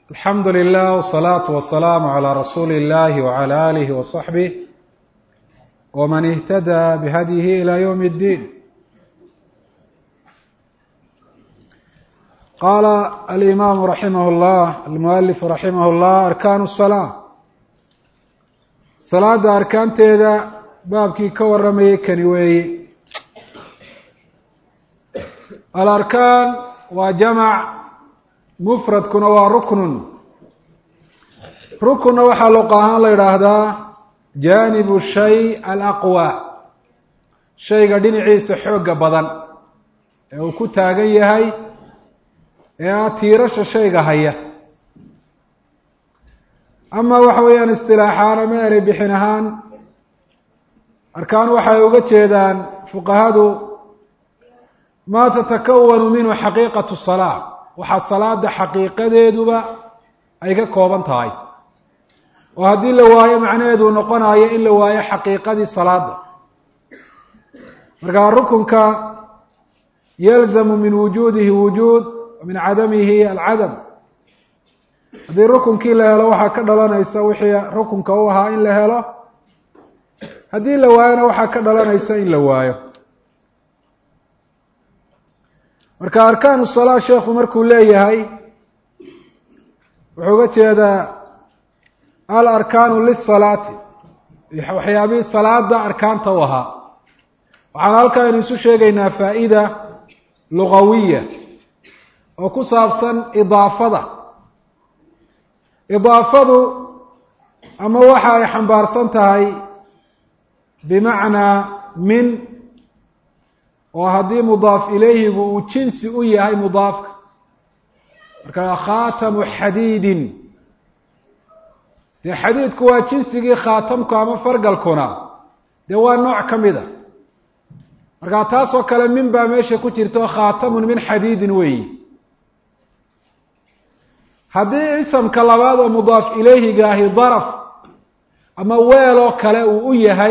alxamdu lilah wsalaatu wasalaamu calaa rasuuli illahi wacala aalihi wasaxbih waman ihtadaa bihadyihi ilaa yowmi اddiin. qaala alimaamu raximah llah almualifu raximah llah arkaanu salaa, salaada arkaanteeda baabkii ka waramayay kani weeye. alarkaan waa jamac, mufradkuna waa ruknun. rukunna waxaa luqa ahaan la yidhaahdaa jaanibu shay alaqwa, shayga dhinaciisa xooga badan ee uu ku taagan yahay ee ah tiirasha shayga haya. ama waxa weeyaan istilaaxaan ama erey bixin ahaan, arkaan waxay uga jeedaan fuqahadu maa tatakawanu minhu xaqiiqatu salaa, waxaa salaada xaqiiqadeeduba ay ka kooban tahay, oo haddii la waayo macnaheedu noqonayo in la waayo xaqiiqadii salaada. markaa rukunka yalzamu min wujuudihi wujuud wa min cadamihi alcadam. haddii rukunkii la helo waxaa ka dhalanaysa wixii rukunka u ahaa in la helo, haddii la waayona waxaa ka dhalanaysa in la waayo. marka arkaanu salaa sheekhu markuu leeyahay wuxuu uga jeedaa alarkaanu lisalaati, waxyaabihii salaada arkaanta u ahaa. waxaan halkan isu sheegaynaa faa-ida lugawiya oo ku saabsan idaafada. idaafadu ama waxa ay xambaarsan tahay bimacnaa min, oo haddii mudaaf ilayhigu uu jinsi u yahay mudaafka, marka khaatamu xadiidin, dee xadiidku waa jinsigii khaatamku ama fargalkuna dee waa nooc ka mid a. markaa taasoo kale min baa meesha ku jirto, khaatamun min xadiidin weeyi. haddii isamka labaad oo mudaaf ilayhiga ahi daraf ama weeloo kale uu u yahay,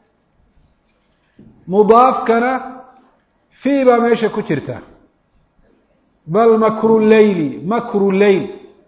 mudaafkana fii baa meesha ku jirta. bal makru leyli, makru leyl.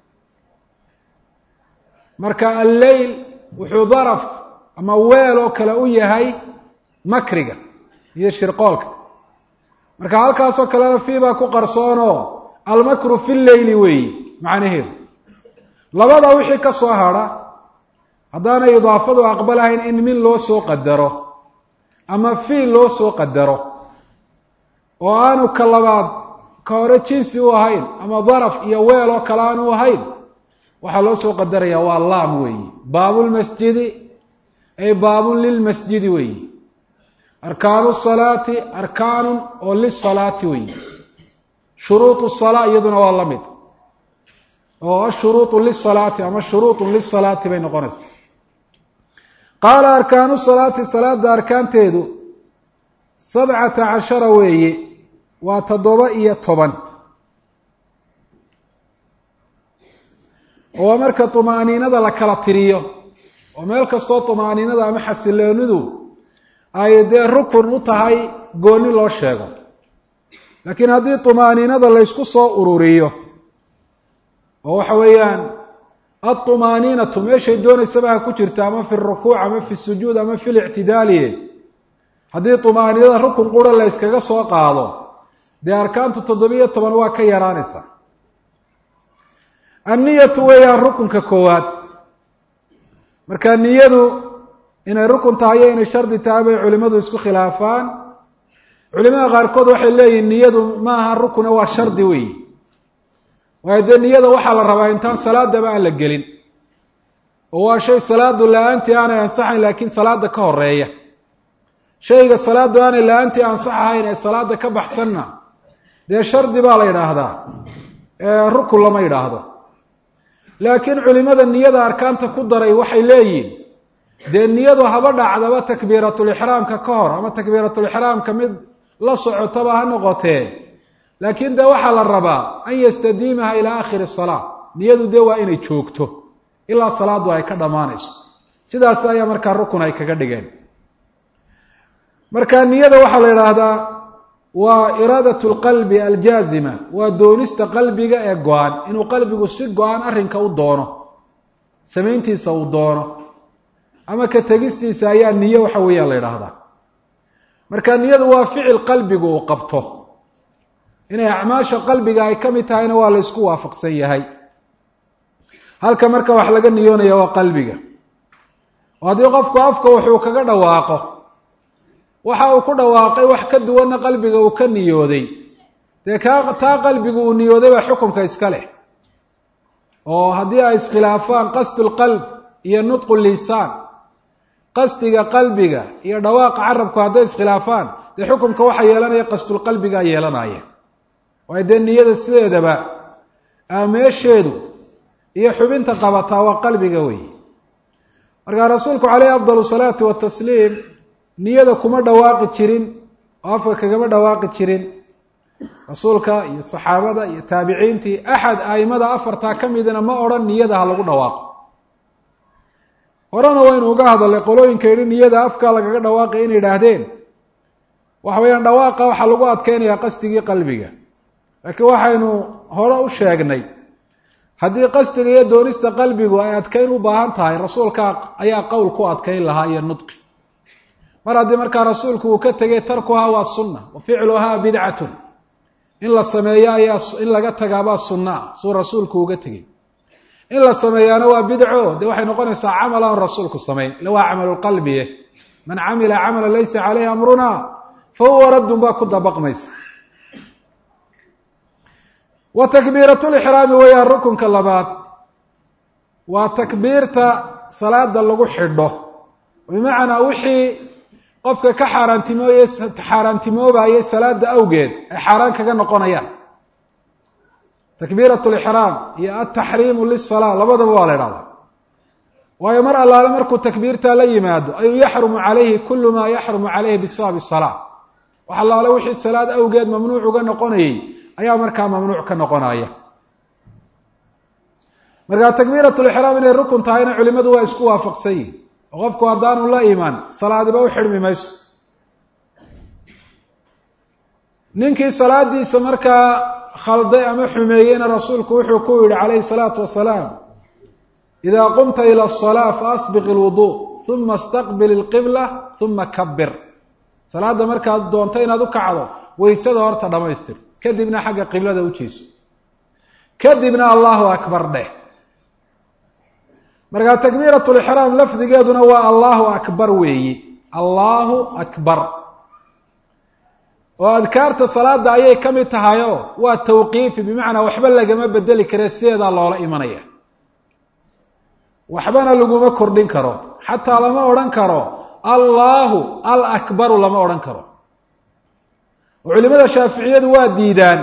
marka alleyl wuxuu daraf ama weel oo kale u yahay makriga iyo shirqoolka. marka halkaasoo kalena fii baa ku qarsoonoo almakru fi leyli weeyi macnaheedu. labada wixii ka soo hadha haddaanay idaafadu aqbalahayn in min loo soo qadaro ama fii loo soo qadaro, oo aanu ka labaad ka hore jinsi u ahayn ama daraf iyo weel oo kale aanu ahayn, waxaa loo soo qadaraya waa laam weeyi. baabulmasjidi ay baabun lilmasjidi weeyi. arkaanu salaati arkaanun oo lisalaati weeyi. shuruudu salaa iyaduna waa la mid, oo ashuruudu lisalaati ama shuruudun lisalaati bay noqonaysaa. qaala arkaanu salaati, salaada arkaanteedu 17 weeye, waa 7. oo marka طumaaniinada la kala tiriyo, oo meel kastoo طumaaniinada ama xasiloonidu ay dee rukun u tahay gooni loo sheego. laakiin haddii طumaaniinada laysku soo ururiyo, oo waxa weeyaan aلطumaaniinatu meeshay doonaysaba ha ku jirta, ama fi الrukuuc ama fi الsujuud ama fi اlictidaali, haddii طumaaniinada rukun qura la yskaga soo qaado, dee arkaantu 17 waa ka yaraanaysaa. anniyatu weeyaan rukunka koowaad. marka niyadu inay rukun tahay iyo inay shardi tahay bay culimadu isku khilaafaan. culimada qaarkood waxay leeyihin niyadu ma aha rukuna, waa shardi weeyi. waayo dee niyada waxaa la rabaa intaan salaadaba aan la gelin, oo waa shay salaadu la-aantii aanay ansaxayn laakiin salaada ka horeeya. shayga salaadu aanay la-aantii ansax ahayn ee salaada ka baxsanna dee shardi baa la yidhaahdaa, rukun lama yidhaahdo. laakiin culimada niyada arkaanta ku daray waxay leeyihin dee niyadu haba dhacdaba takbiiratulixraamka ka hor ama takbiiratulixraamka mid la socotaba ha noqotee, laakiin dee waxaa la rabaa an yastadiimaha ilaa aakhiri salaa. niyadu dee waa inay joogto ilaa salaadu ay ka dhammaanayso. sidaas ayaa markaa rukun ay kaga dhigeen. marka niyada waxaa la yidhaahdaa waa iraadatu lqalbi aljaazima, waa doonista qalbiga ee go-an, inuu qalbigu si go-an arrinka u doono, samayntiisa uu doono, ama ka tegistiisa ayaa niyo waxa weeyaan la yidhaahdaa. marka niyadu waa ficil qalbigu uu qabto, inay acmaasha qalbiga ay ka mid tahayna waa la ysku waafaqsan yahay. halka marka wax laga niyoonaya waa qalbiga. oo haddii qofku afka wuxuu kaga dhawaaqo, waxa uu ku dhawaaqay wax ka duwanna qalbiga uu ka niyooday, dee taa qalbigu uu niyooday baa xukunka iska leh. oo haddii ay iskhilaafaan qasdu lqalb iyo nutqu lisaan, qasdiga qalbiga iyo dhawaaqa carabku hadday iskhilaafaan, dee xukunka waxa yeelanaya qasdulqalbigaa yeelanaya. waayo dee niyada sideedaba meesheedu iyo xubinta qabataa waa qalbiga weyi. markaa rasuulku caleyhi afdal salaatu watasliim niyada kuma dhawaaqi jirin oo afka kagama dhawaaqi jirin. rasuulka iyo saxaabada iyo taabiciintii axad aimada afartaa ka midna ma odhan niyada ha lagu dhawaaqo. horena waynu uga hadalnay qolooyinka yidhi niyada afkaa lagaga dhawaaqay inay yidhaahdeen waxa weeyaan dhawaaqa waxaa lagu adkeynayaa qasdigii qalbiga. laakiin waxaynu hore u sheegnay haddii qasdiga iyo doonista qalbigu ay adkeyn u baahan tahay, rasuulka ayaa qowl ku adkeyn lahaa iyo nudqi. mar haddii markaa rasuulku uu ka tegay tarkuhaa waa sunna, wa ficluhaa bidcatun, in la sameeyo ayaa in laga tagaabaa sunna suu rasuulku uga tegey. in la sameeyaana waa bidco, dee waxay noqonaysaa camal aan rasuulku samayn, ila waa camalulqalbiye. man camila camala laysa caleyhi amruna fa huwa raddun baa ku dabaqmaysa. wa takbiirat lixraami weeyaan rukunka labaad, waa takbiirta salaada lagu xidho, bimacnaa wixii qofka ka xaaraantimoobayay salaada awgeed ay xaaraan kaga noqonayaan. takbiirat lixraam iyo altaxriimu lisalaa labadaba waa la idhahdaa. waayo mar allaale markuu takbiirtaa la yimaado ayuu yaxrumu calayhi kulu maa yaxrumu calayhi bisababi salaa. wax allaale wixii salaad awgeed mamnuuc uga noqonayay ayaa markaa mamnuuc ka noqonaya. markaa takbiirat lixraam inay rukun tahayna culimadu waa isku waafaqsan yihin, oo qofku haddaanu la iman salaadiba u xidhmi mayso. ninkii salaadiisa markaa khalday ama xumeeyeyna rasuulku wuxuu ku yihi calayhi salaatu wasalaam, idaa qumta ila asalaa faasbiq ilwudu uma istaqbil ilqibla uma kabir. salaada markaad doonto inaad u kacdo waysada horta dhamaystir, kadibna xagga qiblada u jeeso, kadibna allahu akbar dheh. markaa takbiirat lixraam lafdigeeduna waa allahu akbar weeyi, allahu akbar. oo adkaarta salaada ayay ka mid tahayo waa tawqiifi, bimacnaa waxba lagama bedeli kare, sideedaa loola imanaya. waxbana laguma kordhin karo, xataa lama odhan karo allahu alakbaru lama odhan karo. oo culimada shaaficiyadu waa diidaan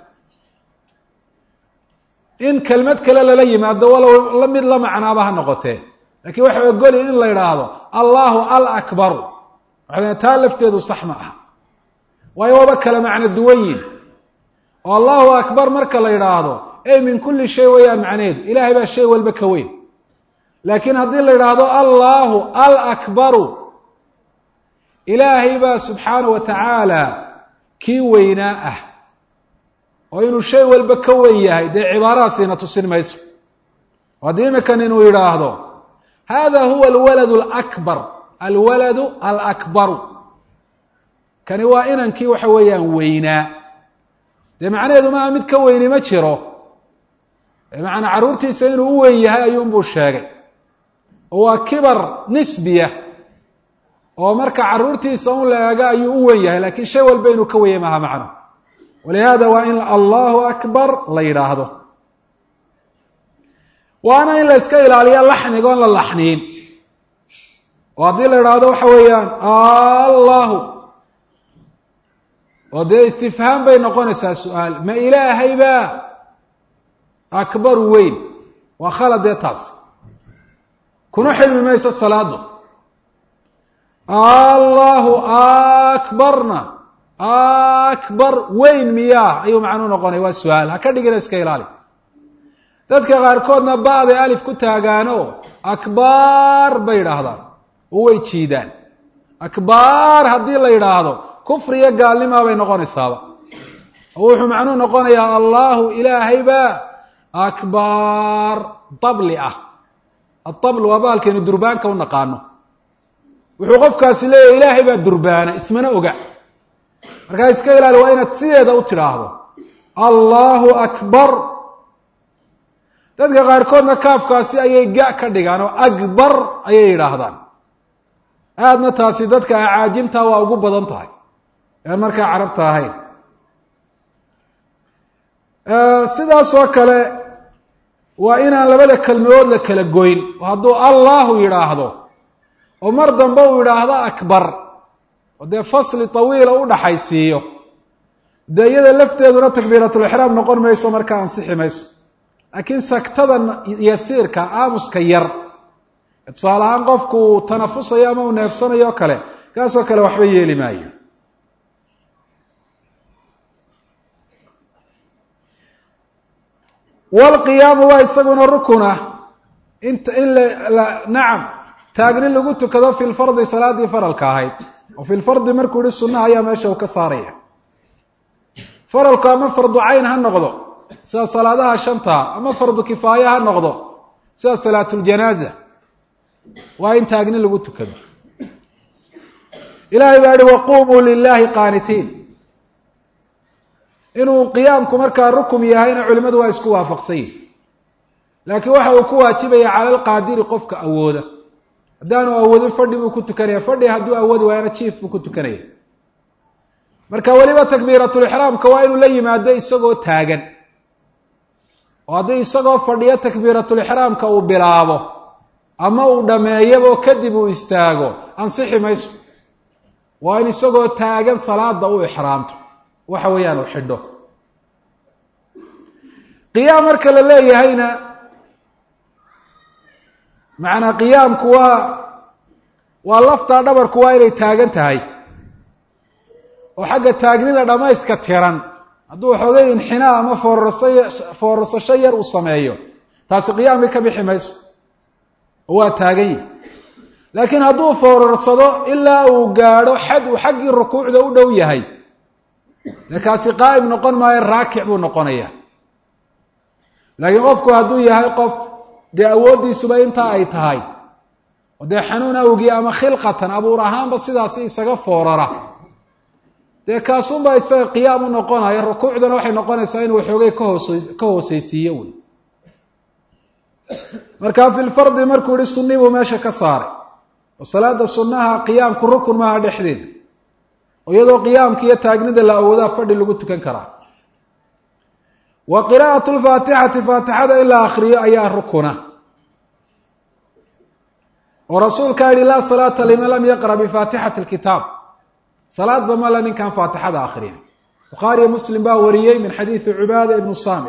in kelmad kale lala yimaado walow la mid la macnaaba ha noqotee, laakiin waxay ogoli in la yidhaahdo allahu alakbaru. waxay taa lafteedu sax ma aha, waayo waaba kala macno duwan yihin. oo allahu akbar marka la yidhaahdo ey min kulli shay weeyaan macneedu, ilaahay baa shay walba ka weyn. laakiin haddii la yidhaahdo allahu alakbaru, ilaahay baa subxaanahu wa tacaala kii weynaa ah, oo inuu shay walba ka weyn yahay dee cibaaradaasina tusin mayso. haddii iminkan inuu yidhaahdo hada huwa alwaladu alakbar, alwaladu alakbaru, kani waa inankii waxa weeyaan weynaa, dee macnaheedu maaha mid ka weyni ma jiro. bimacnaa carruurtiisa inuu u weyn yahay ayuunbuu sheegay, oo waa kibar nisbiya, oo marka carruurtiisa un la eego ayuu u weyn yahay, laakiin shay walba inuu ka weyay maha macno. walihaada waa in allahu akbar la yidhaahdo. waana in la iska ilaaliya laxniga oon la laxniin, oo haddii la yidhaahdo waxa weeyaan allahu, oo dee istifhaam bay noqonaysaa su-aal, ma ilaahay baa akbaru weyn, waa khalad dee taas, kuna xilmi mayso salaadu. allahu akbarna akbar weyn miyaa ayuu macnuu noqonaya, waa su-aal, ha ka dhigina iska ilaali. dadka qaarkoodna ba'day alif ku taagaano akbaar bay yidhaahdaan oo way jiidaan. akbaar haddii la yidhaahdo kufriya gaalnimaa bay noqonaysaaba oo wuxuu macnuu noqonayaa allahu ilaahay baa akbar dabli ah. atabl waa baalkeenu durbaanka u naqaano. wuxuu qofkaasi leeyahay ilaahay baa durbaana ismana oga. markaa iska ilaali waa inaad sideeda u tidhaahdo allahu akbar. dadka qaarkoodna kaafkaasi ayay ga ka dhigaan oo akbar ayay yidhaahdaan. aadna taasi dadka acaajimta waa ugu badan tahay aan markaa carabta ahayn. sidaas oo kale waa inaan labada kelmadood la kala goyn. oo hadduu allahu yidhaahdo oo mar dambe uu yidhaahdo akbar oo dee fasli tawiila u dhaxaysiiyo, dee iyada lafteeduna takbiiratulixraam noqon mayso, markaa ansixi mayso. laakiin saktada yasiirka aamuska yar, tusaale ahaan qofku uu tanafusayo ama uu neefsanayo o kale, kaasoo kale waxba yeeli maayo. walqiyaamu waa isaguna rukuna in nacam taagni lagu tukado fi lfardi salaadii faralka ahayd. oo fi lfardi markuu yihi sunnaha ayaa meesha uu ka saaraya. faralku ama fardu cayn ha noqdo sida salaadaha shantaa, ama fardu kifaaya ha noqdo sida salaatuljanaaza, waa in taagni lagu tukado. ilahay baa yihi waqumuu lilahi qaanitiin. inuu qiyaamku markaa rukum yahayna culimadu waa isku waafaqsan yihin. laakiin waxa uu ku waajibaya cala alqaadiri qofka awooda. haddaanu awoodin fadhi buu ku tukanaya, fadhi hadduu awoodi waayana jiif buu ku tukanaya. marka weliba takbiiratulixraamka waa inuu la yimaado isagoo taagan. oo haddii isagoo fadhiyo takbiiratulixraamka uu bilaabo ama uu dhameeyabo kadib uu istaago, ansixi mayso. waa in isagoo taagan salaada u ixraamto, waxa weeyaan uu xidho. qiyaam marka la leeyahayna macnaa qiyaamku waa laftaa dhabarku waa inay taagan tahay. oo xagga taagnida dhamayska tiran hadduu xoogay inxinaa ama foorarsasho yar uu sameeyo, taasi qiyaamkii ka bixi mayso oo waa taagan yihi. laakiin hadduu foorarsado ilaa uu gaadho xad uu xaggii rukuucda u dhow yahay, dee kaasi qaa'im noqon maayo, raakic buu noqonaya. laakiin qofku hadduu yahay qof dee awooddiisuba intaa ay tahay, oo dee xanuun awgii ama khilqatan abuur ahaanba sidaasi isaga foorara, dee kaasunbaa isaga qiyaam u noqonaya. rukuucdana waxay noqonaysaa inuu xoogay ka hooseysiiyo wey. markaa fi lfardi markuu yihi sunni buu meesha ka saaray. oo salaada sunnaha qiyaamku rukun maaha dhexdeeda, oo iyadoo qiyaamka iyo taagnida la awoodaa fadhi lagu tukan karaa. wa qiraa'atu lfaatixati, faatixada in la akriyo ayaa rukuna. oo rasuulkaa yihi laa salaata liman lam yaqra' bifaatixati lkitaab. salaadba male ninkaan faatixada akriyin. bukhaariyo muslim baa wariyey min xadiidi cubaada ibnu saamit.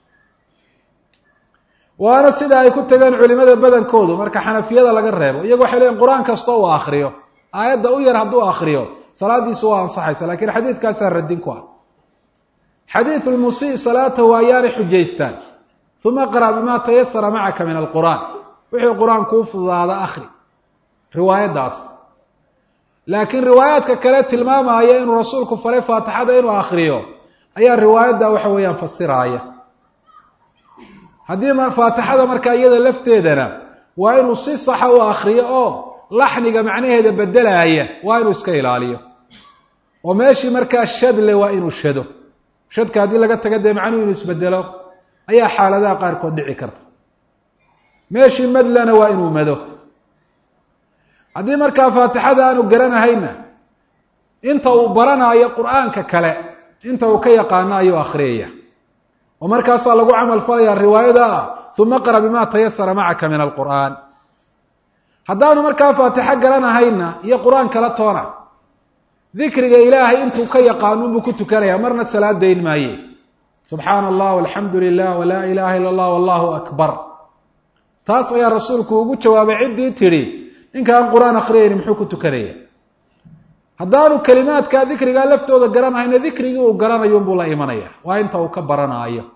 waana sida ay ku tageen culimada badankoodu marka xanafiyada laga reebo. iyagu waxay leeyiin qur-aan kastoo uu akriyo, aayadda u yar hadduu akriyo salaadiisu waa ansaxaysa. lakiin xadiidkaasaa radin ku ah. xadiidu lmusii salaatahu ayaanay xujaystaan. uma qra' bima tayasara macaka min alqur'aan. wixii qur-aan kuu fududaada akri, riwaayaddaas. laakiin riwaayaadka kale tilmaamaya inuu rasuulku faray faatixada inuu akriyo ayaa riwaayadda waxa weeyaan fasiraaya. haddii faatixada markaa iyada lafteedana waa inuu si saxa u akriyo oo laxniga macnaheeda bedelaaya waa inuu iska ilaaliyo. oo meeshii markaa shadle waa inuu shado. shadka haddii laga taga dee macnuhu inuu isbedelo ayaa xaaladaha qaarkood dhici karta. meeshii madlana waa inuu mado. haddii markaa faatixada aanu garanahayna inta uu baranaayo qur-aanka kale inta uu ka yaqaano ayuu akhriyaya. oo markaasaa lagu camal falaya riwaayada ah uma qra' bima tayasara macaka min alqur'aan. haddaanu markaa faatixo garanahayna iyo qur-aan kala toona, dikriga ilaahay intuu ka yaqaano unbuu ku tukanaya, marna salaad dayn maaye. subxaana allah walxamdu lilah walaa ilaha illa allah wallahu akbar. taas ayaa rasuulku ugu jawaabay ciddii tidhi ninkaan qur-aan akhriyayni muxuu ku tukanaya. haddaanu kelimaadkaa dikrigaa laftooda garanahayna dikrigii uu garanayo unbuu la imanaya, waa inta uu ka baranaayo.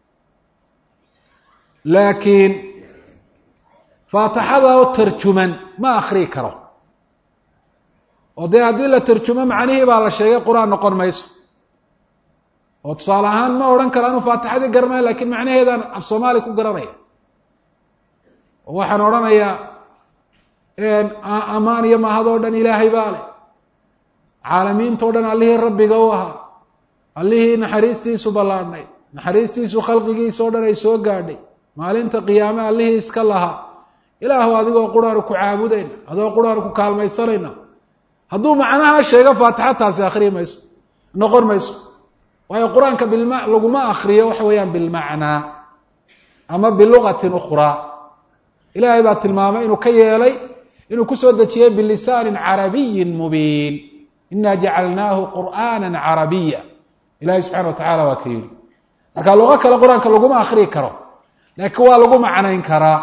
laakiin faatixada oo tarjuman ma akrii karo. oo dee haddii la tarjumo macnihii baa la sheegay qur-aan noqon mayso oo tusaale ahaan ma odhan karo anuu faatixadii garanaya lakiin macnaheedaan af soomaali ku garanaya oo waxaan odhanayaa amaan iyo mahad oo dhan ilaahay baa leh caalamiintao dhan allihii rabbiga u ahaa allihii naxariistiisu ballaadhnay naxariistiisu khalqigiisa o dhan ay soo gaadhay maalinta qiyaame allihii iska lahaa ilaahu adigoo quraanu ku caabudayna adoo quraanu ku kaalmaysanayna hadduu macnaha sheego faatixa taasi akhriyi mayso noqon mayso waayo qur-aanka laguma akriyo waxa weeyaan bilmacnaa ama bilugatin ukhraa ilaahay baa tilmaamay inuu ka yeelay inuu kusoo dejiyey bilisaanin carabiyin mubiin ina jacalnaahu qur'aana carabiya ilahay subxana wa tacala waa ka yidhi marka luqo kale qur-aanka laguma akriyi karo laakiin waa lagu macnayn karaa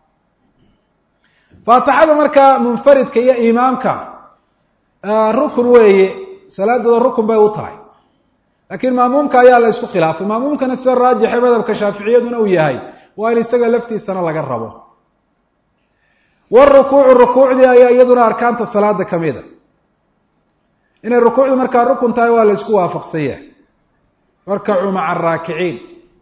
faatixada markaa munfaridka iyo imaamka rukun weeye salaadooda rukun bay u tahay laakiin maamuumka ayaa la isku khilaafay maamuumkana sida raajixe madhabka shaaficiyaduna uu yahay waa in isaga laftiisana laga rabo warukuucu rukuucdii ayaa iyaduna arkaanta salaada kamida inay rukuucdu markaa rukun tahay waa la isku waafaqsan yahay warkacuu maca araakiciin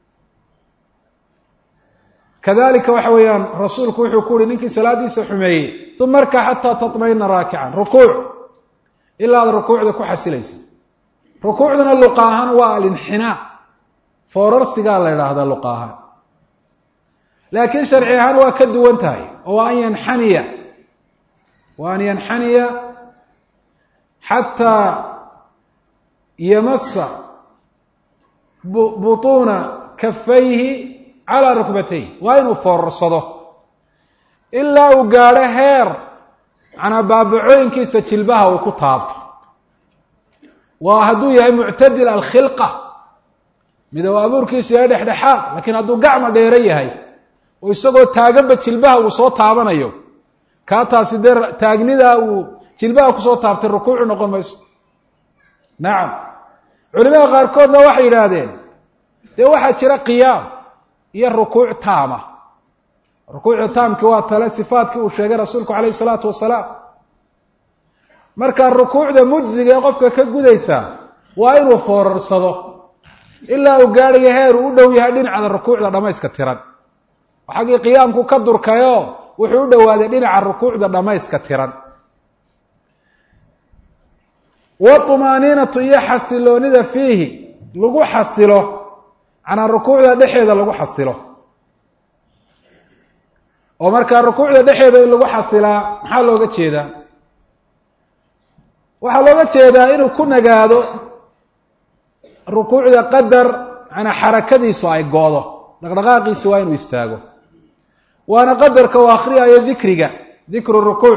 kadalika waxa weeyaan rasuulku wuxuu ku uhi ninkii salaadiisa xumeeyey uma arkac xataa taطmaina raakican rukuuc ilaa ad rukuucda ku xasilaysa rukuucduna luqa ahaan waa alinxinaa foorarsigaa la idhaahdaa luqa ahaan laakiin sharci ahaan waa ka duwan tahay oo waa an yanxaniya xataa yamasa buطuuna kafayhi calaa rukbatayh waa inuu foorarsado ilaa uu gaadho heer manaa baabacooyinkiisa jilbaha uu ku taabto waa hadduu yahay muctadil alkhilqa midow abuurkiisu yahay dhexdhexaad laakiin hadduu gacma dheero yahay oo isagoo taaganba jilbaha uu soo taabanayo kaa taasi dee taagnidaa uu jilbaha kusoo taabtay rukuucu noqon mayso nacam culimada qaarkoodna waxay yidhaahdeen dee waxaa jira qiyaam iyo rukuuc taama rukuucda taamki waa tale sifaadkii uu sheegay rasuulku calayhi salaatu wasalaam marka rukuucda mujziga ee qofka ka gudaysa waa inuu foorarsado ilaa uu gaadhayo heer uu u dhow yahay dhinacda rukuucda dhamayska tiran oo xaggii qiyaamku ka durkayo wuxuu u dhowaaday dhinaca rukuucda dhamayska tiran waطumaaniinatu iyo xasiloonida fiihi lagu xasilo manaa rukuucda dhexeeda lagu xasilo oo markaa rukuucda dhexeeda in lagu xasilaa maxaa looga jeedaa waxaa looga jeedaa inuu ku nagaado rukuucda qadar manaa xarakadiisu ay go-do dhaqdhaqaaqiisi waa inuu istaago waana qadarka uu akriyayo dikru rukuuc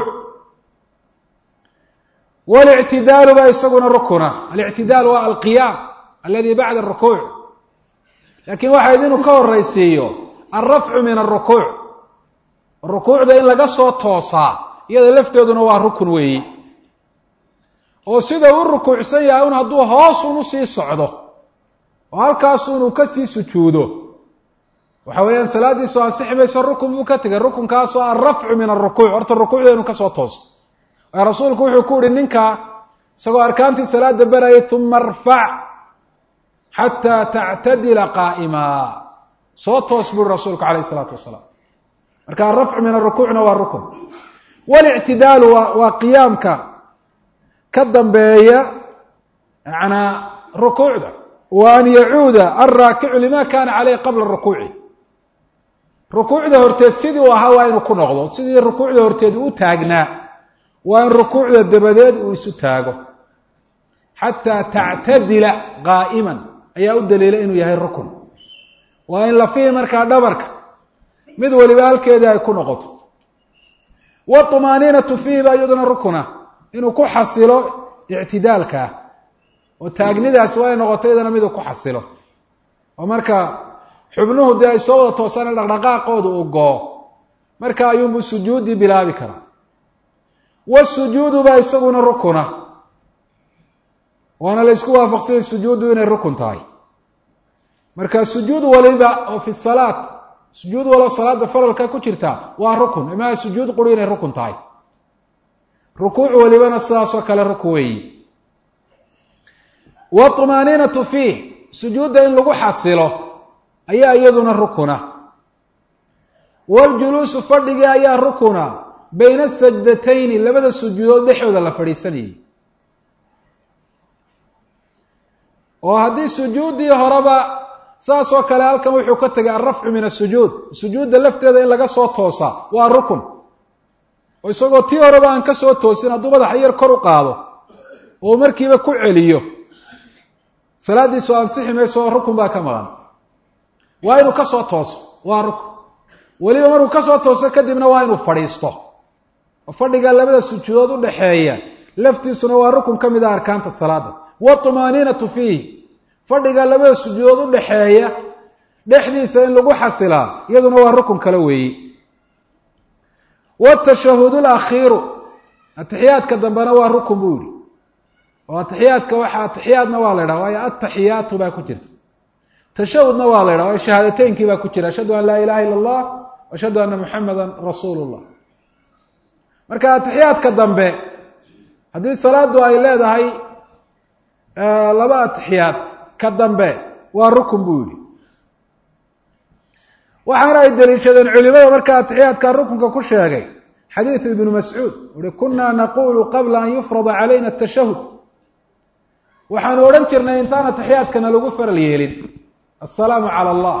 walictidaalu baa isaguna rukuna alictidaal waa alqiyaam aladi bacda arukuuc laakiin waxaa idinu ka horaysiiyo alrafcu min arukuuc rukuucda in laga soo toosaa iyada lafteeduna waa rukun weeyi oo sida u rukuucsan yahay un hadduu hoos unu sii socdo oo halkaasu inuu kasii sujuudo waxa weeyaan salaadiisu ansixi mayso rukun buu ka tegay rukunkaasoo alrafcu min arukuuc horta rukuucda inuu kasoo tooso waayo rasuulku wuxuu ku uhi ninka isagoo arkaantii salaada barayay uma arfac xataa tactadila qaa'ima soo toos buri rasuulku calayh isalaatu wasalaam marka alrafcu min arukuucna waa rukun walictidaalu waa qiyaamka ka dambeeya manaa rukuucda wa an yacuuda alraakicu lima kana caleyh qabla rukuuci rukuucda horteed sidii uu ahaa waa inuu ku noqdo sidii rukuucda horteed uu taagnaa waa in rukuucda dabadeed uu isu taago xataa tactadila qaa'iman ayaa u daliila inuu yahay rukun waa in lafihi markaa dhabarka mid waliba halkeedii ay ku noqoto waطumaaniinatu fiihi baa iyaduna rukuna inuu ku xasilo ictidaalkaa oo taagnidaas waa ay noqoto iyadana miduu ku xasilo oo marka xubnuhu dee ay soo wada toosaan dhaqdhaqaaqooda uu goo marka ayuunbuu sujuuddii bilaabi karaa wasujuudu baa isaguna rukuna waana la isku waafaqsanyay sujuuddu inay rukun tahay marka sujuud waliba oo fi salaat sujuud walo salaada faralka ku jirta waa rukun imaa sujuud quri inay rukun tahay rukuuc walibana sidaasoo kale ruku weeyi waطmaaninatu fiih sujuudda in lagu xasilo ayaa iyaduna rukuna waljuluusu fadhigii ayaa rukuna bayna sajdatayni labada sujuudood dhexdooda la fadhiisanayay oo haddii sujuuddii horeba saasoo kale halkan wuxuu ka tegay alrafcu min asujuud sujuudda lafteeda in laga soo toosa waa rukun oo isagoo tii horeba aan ka soo toosin hadduu madaxa yar kor u qaado oo markiiba ku celiyo salaaddiisu ansixi mayso rukun baa ka maqan waa inuu ka soo tooso waa rukun weliba markuu ka soo tooso kadibna waa inuu fadhiisto oo fadhiga labada sujuudood u dhaxeeya laftiisuna waa rukun ka mid ah arkaanta salaada waطmaaninatu fiihi fadhiga labada sujuudood u dhaxeeya dhexdiisa in lagu xasilaa iyaduna waa rukun kale weeyi watashahuud alakhiiru atixiyaadka dambena waa rukun buu yihi oo atixiyaadka waxa atixiyaadna waa la idhaha waayo ataxiyaatu baa ku jirta tashahudna waa la idhaha waayo shahaadateynkii baa ku jira ashhadu an laa ilaha illa allah ashhadu anna muxamada rasuulu llah marka atixiyaadka dambe haddii salaadu ay leedahay laba atixiyaad ka dambe waa rukun buu yihi waxaana ay daliishadeen culimada markaa atixiyaadka rukunka ku sheegay xadiidu ibnu mascuud uhi kunaa naqulu qabla an yufrada calayna atashahud waxaanu odhan jirnay intaan atixiyaadkana lagu faral yeelin assalaamu cala allah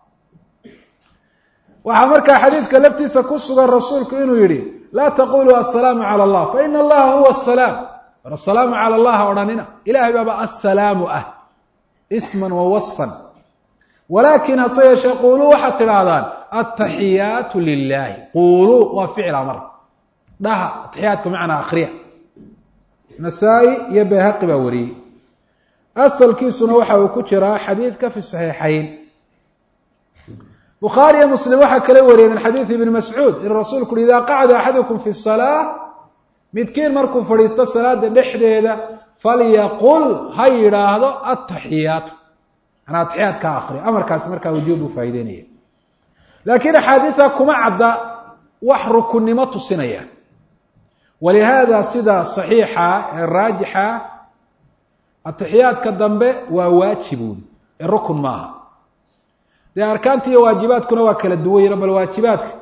waxaa markaa xadiidka laftiisa ku sugan rasuulku inuu yihi laa taquluu assalaamu cala allah faina allaha huwa asalaam war assalaamu cala allah odhanina ilahay baaba assalaamu ah isman wa wasfan walakin hase yeeshee quuluu waxaad tidhaahdaan ataxiyaatu lilahi quuluu waa ficil amar dhaha atixiyaadka macnaa akriya nasaa-i iyo bayhaqi baa wariyey asalkiisuna waxa uu ku jiraa xadiidka fi saxiixayn bukhaari iyo muslim waxaa kala wariyey min xadiidi ibni mascuud in rasuulku uhi idaa qacada axadukum fi salaa midkiin markuu fadhiisto salaada dhexdeeda falyaqul ha yidhaahdo ataxiyaatu manaa atixiyaadka akri amarkaasi markaa wujuub buu faa'ideynaya laakiin axaadiidta kuma cadda wax rukunnimo tusinaya walihaada sida saxiixa ee raajixa atixiyaadka dambe waa waajibuun ee rukun maaha dee arkaanta iyo waajibaadkuna waa kala duwan yihin bal waajibaadka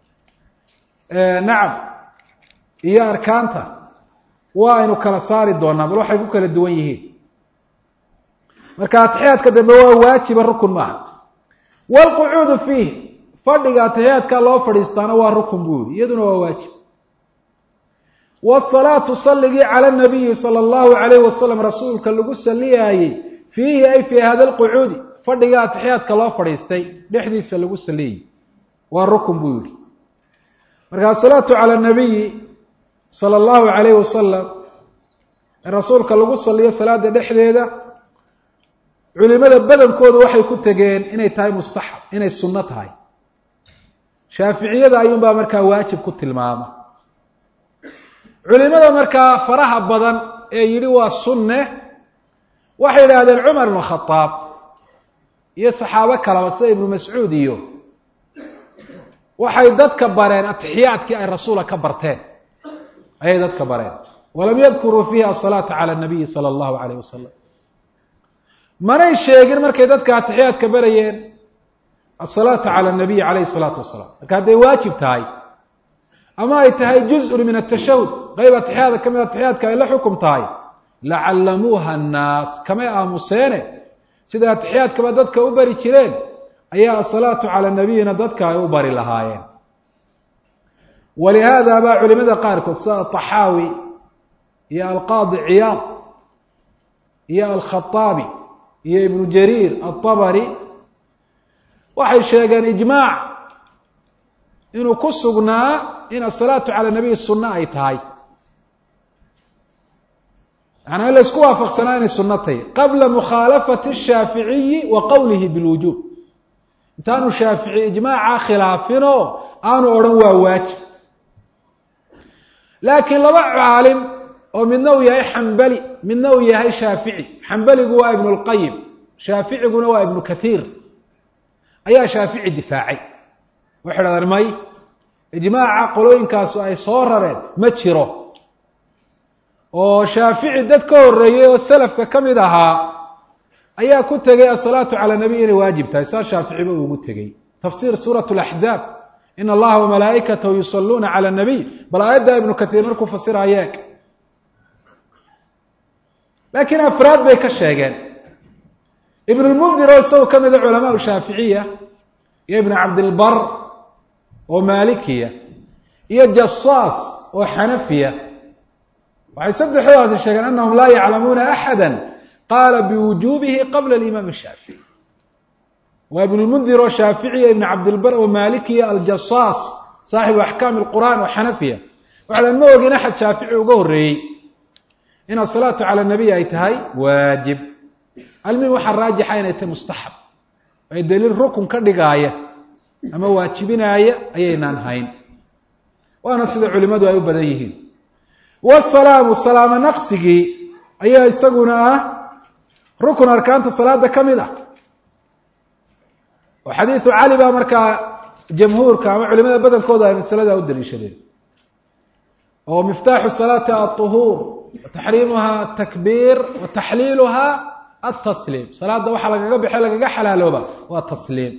nacam iyo arkaanta waa aynu kala saari doonaa bal waxay ku kala duwan yihiin marka atixiyaadka dambe waa waajiba rukun maaha waalqucuudu fiih fadhiga atixiyaadka loo fadhiistaana waa rukun buu yihi iyaduna waa waajib wsalaatu saligii cala nabiyi sala allahu alayhi wasalam rasuulka lagu saliyaayey fiihi ay fii hada alqucuudi fadhiga atixiyaadka loo fadhiistay dhexdiisa lagu saliyey waa rukun buu yihi marka asalaatu cala nabiyi sala allahu alayhi wasalam in rasuulka lagu saliyo salaada dhexdeeda culimada badankoodu waxay ku tegeen inay tahay mustaxab inay sunno tahay shaaficiyada ayuunbaa markaa waajib ku tilmaama culimada markaa faraha badan ee yidhi waa sunne waxay yidhaahdeen cumar ibnu khadaab iyo saxaabo kaleba sida ibnu mascuud iyo waxay dadka bareen atixiyaadkii ay rasuula ka barteen ayay dadka bareen walam yadkuruu fiihi asalaata cala nabiyi sala allahu alayh wasalam manay sheegin markay dadka atixiyaadka barayeen asalaata cala nabiyi calayhi salaatu wasalaam marka hadday waajib tahay ama ay tahay juz-un min atashahud qayb atixiyaada ka mid atixiyaadka ay la xukum tahay lacallamuuha annaas kamay aamuseene sida atixiyaadkaba dadka u bari jireen ayaa asalaatu cala nabiyina dadka ay u bari lahaayeen walihaada baa culimada qaarkood sida ataxaawi iyo alqaadi ciyaad iyo alkhaaabi iyo ibnu jariir alطabari waxay sheegeen ijmaac inuu ku sugnaa in asalaatu cala nabiy sunno ay tahay yaani in la isku waafaqsanaa inay sunno tahay qabla mukhaalafati الshaaficiyi wa qowlihi bilwujuub intaanu shaafici ijmaaca khilaafinoo aanu odhan waa waajib laakiin laba caalim oo midna uu yahay xambali midna uu yahay shaafici xambaligu waa ibnu اlqayim shaaficiguna waa ibnu kathiir ayaa shaafici difaacay waxay dhahdeen may ijmaaca qolooyinkaasu ay soo rareen ma jiro oo shaafici dad ka horreeyey oo salafka ka mid ahaa ayaa ku tegay asalaatu cala nabiy inay waajib tahay saa shaaficiba ugu tegey tafsiir suurat laxzaab in allaha wamalaa'ikatahu yusalluuna cala nabiy bal aayadda ibnu kathiir markuu fasirayeeg laakiin afraad bay ka sheegeen ibn lmundir oo isagoo ka mida culamaa shaaficiya iyo ibn cabdilbar oo maalikiya iyo jasaas oo xanafiya waxay saddexdoodaasi sheegeen anahum laa yaclamuuna axada qaala biwujubihi qabla alimaam ashaafici waa ibn lmundir oo shaaficiya ibn cabdilbar oo maalikiya aljasaas saaxibu axkaami lqur'aan oo xanafiya waxaan ma ogin axad shaafici uga horreeyey in asalaatu cala nabiy ay tahay waajib almuhim waxaa raajixa inay tahay mustaxab ay daliil rukun ka dhigaaya ama waajibinaaya ayaynaan hayn waana sida culimadu ay u badan yihiin wasalaamu salaamo naqsigii ayaa isaguna ah rukun arkaanta salaada ka mid ah oo xadiidu cali baa markaa jamhuurka ama culimada badankooda ay masalada u daliishadeen oo miftaaxu salaati aلطuhuur wataxriimuha atakbiir wataxliiluha atasliim salaada waxaa lagaga baxe lagaga xalaalooba waa tasliim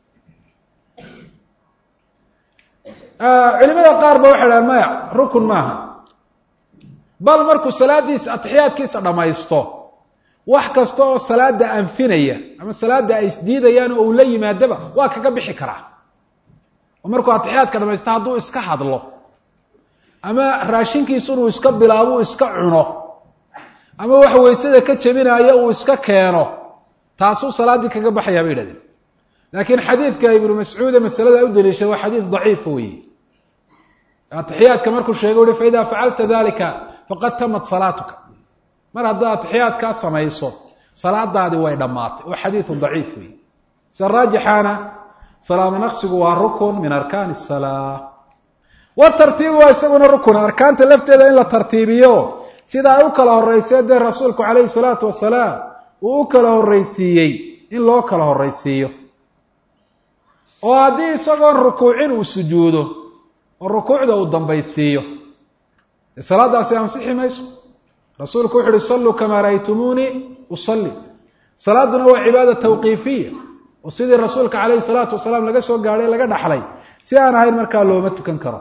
culimada qaar ba waxay dhahan maya rukun maaha bal markuu salaadiisa atixiyaadkiisa dhamaysto wax kasta oo salaada anfinaya ama salaada ay isdiidayaan oo uu la yimaadaba waa kaga bixi karaa oo markuu atixiyaadka dhamaysto hadduu iska hadlo ama raashinkiisu inuu iska bilaabo uu iska cuno ama wax weysada ka jebinaayo uu iska keeno taasuu salaaddii kaga baxayaa bay yidhahdeen laakiin xadiidka ibnu mascuude masalada u daliishay waa xadiid daciifa weeye atixiyaadka markuu sheegay uhi faida facalta dalika faqad tamat salaatuka mar haddaad atixiyaadkaa samayso salaadaadii way dhammaatay oo xadiidu daciif weeye sida raajixaana salaamo naqsigu waa rukun min arkaani الsalaa watartiibu waa isaguna rukun arkaanta lafteeda in la tartiibiyo sida ay u kala horreysay dee rasuulku calayhi salaatu wasalaam uu u kala horreysiiyey in loo kala horreysiiyo oo haddii isagoon rukuucin uu sujuudo oo rukuucda uu dambaysiiyo dee salaadaasi ansixi mayso rasuulku wuxu uhi salluu kamaa ra'aytumuunii usalli salaaduna waa cibaada tawqiifiya oo sidii rasuulka calayhi salaatu wasalaam laga soo gaadhay laga dhaxlay si aan ahayn markaa looma tukan karo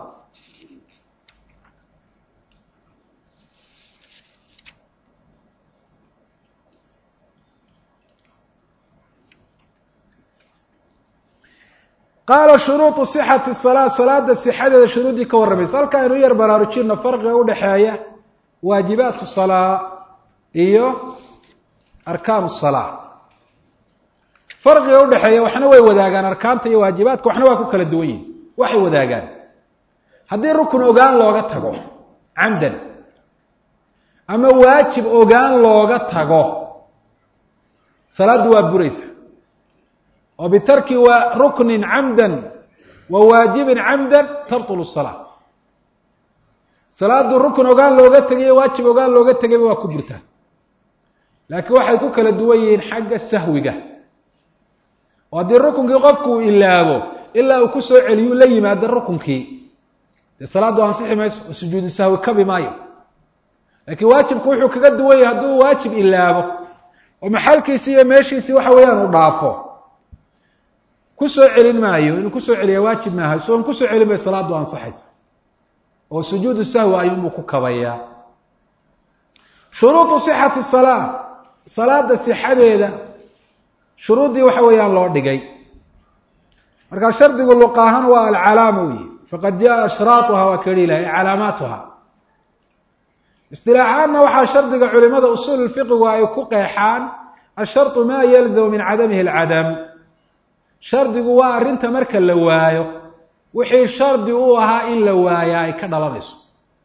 qaala shuruuطu صixati الsalaa salaada sixadeeda shuruuddii ka warramaysa halka aynu yar baraarujino farqiga udhexeeya waajibaat الsalaa iyo arkaan الsalaa farqiga udhexeeya waxna way wadaagaan arkaanta iyo waajibaadka waxna waa ku kala duwan yihin waxay wadaagaan haddii rukun ogaan looga tago camdan ama waajib ogaan looga tago salaaddu waa buraysa oo bitarki ruknin camdan wa waajibin camdan tabtulu الsalaa salaadu rukun ogaan looga tegayo waajib ogaan looga tegayba waa ku burtaa laakiin waxay ku kala duwan yihiin xagga sahwiga oo haddii rukunkii qofku uu ilaabo ilaa uu ku soo celiyuu la yimaado rukunkii dee salaaddu ansixi mayso oo sujuudu sahwi kabi maayo laakiin waajibku wuxuu kaga duwan yahay hadduu waajib ilaabo oo maxalkiisii iyo meeshiisii waxa weeyaan uu dhaafo ku soo celin maayo inuu ku soo celiya waajib maaha soon ku soo celin bay salaaddu ansaxaysa oo sujuudu sahwi ayuunbuu ku kabayaa shuruudu sixati salaa salaada sixadeeda shuruuddii waxa weeyaan loo dhigay markaa shardigu luqaahan waa alcalaama weyi faqad jaa ashraatuha waa ka yihi lahay calaamaatuha istilaaxaanna waxaa shardiga culimada usuul fiqigu ay ku qeexaan asharطu ma yalzamu min cadamihi alcadam shardigu waa arrinta marka la waayo wixii shardi u ahaa in la waayaa ay ka dhalanayso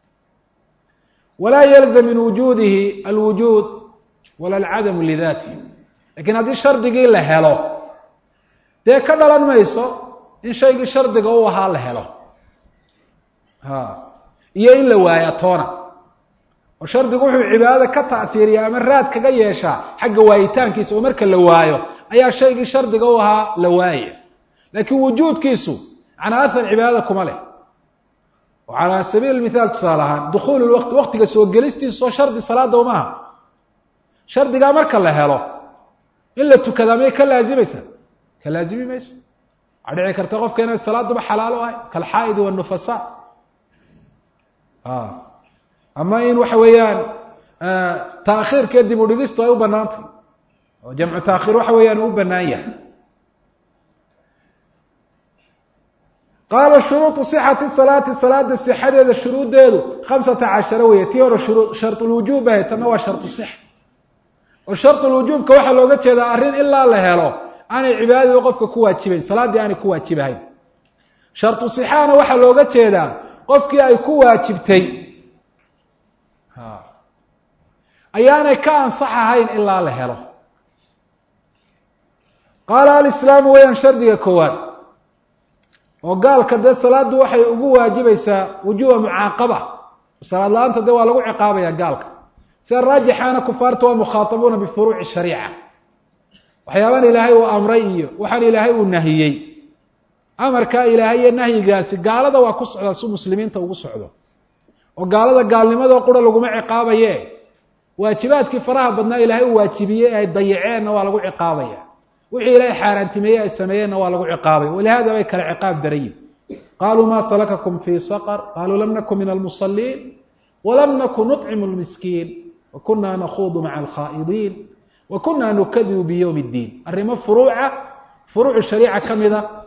walaa yalzam min wujuudihi alwujuud wala alcadamu lidaatihi lakiin haddii shardigii la helo dee ka dhalan mayso in shaygii shardiga u ahaa la helo iyo in la waaya toona oo shardigu wuxuu cibaadada ka ta'hiiriyaa ama raad kaga yeeshaa xagga waayitaankiisa oo marka la waayo ayaa shaygii shardiga u ahaa la waayaya laakiin wujuudkiisu macnaa ahar cibaadada kuma leh وعلى سبيل المثال تصالحان دخول الوقت وقتك سو جلستي سو شرط صلاة وماها شرط قام مركا لهله إلا تكذامي كلازميسا كلازمي ميس عدعي كرتقف كان الصلاة دم حلال كالحائض والنفساء أما إن وحويان تأخير كدي بدقستو أو بنات وجمع تأخير وحويان أو بناية قال شروط صحة الصلاة الصحة هذا الشروط ديدو 15 ويتيور شرط الوجوب هي تنوى شرط الصحة وشرط الوجوب كوحا لوغا جيدا arrin ilaa la helo aanay cibaadada qofka ku waajibin salaadii aanay ku waajibahayn shartu sixaana waxa looga jeedaa qofkii ay ku waajibtay ayaanay ka ansaxahayn ilaa la helo qaala al-islaam wayan shardiga koowaad oo gaalka de salaadu waxay ugu waajibaysaa wujuba mucaaqaba salaad laanta de waa lagu ciqaabaya gaalka سير راجحانا كفارت ومخاطبون بفروع الشريعة وحيوان إلهي وأمري وحن إلهي والنهيي أمر كا إلهي النهي قاسي قال هذا وقص على سو مسلمين توقص على وقال هذا قال لماذا وقول لكم عقابة يه واجبات كفراها بدنا إلهي واجبية يضيعين ولا عقابة وحي إلهي حارنتمية السميين ولا عقابة ولهذا يكر عقاب دري قالوا ما سلككم في سقر قالوا لم نكن من المصلين ولم نكن نطعم المسكين وكنا نخوض مع الخائضين وكنا نكذب بيوم الدين الرمى فروع الشريعة كمذا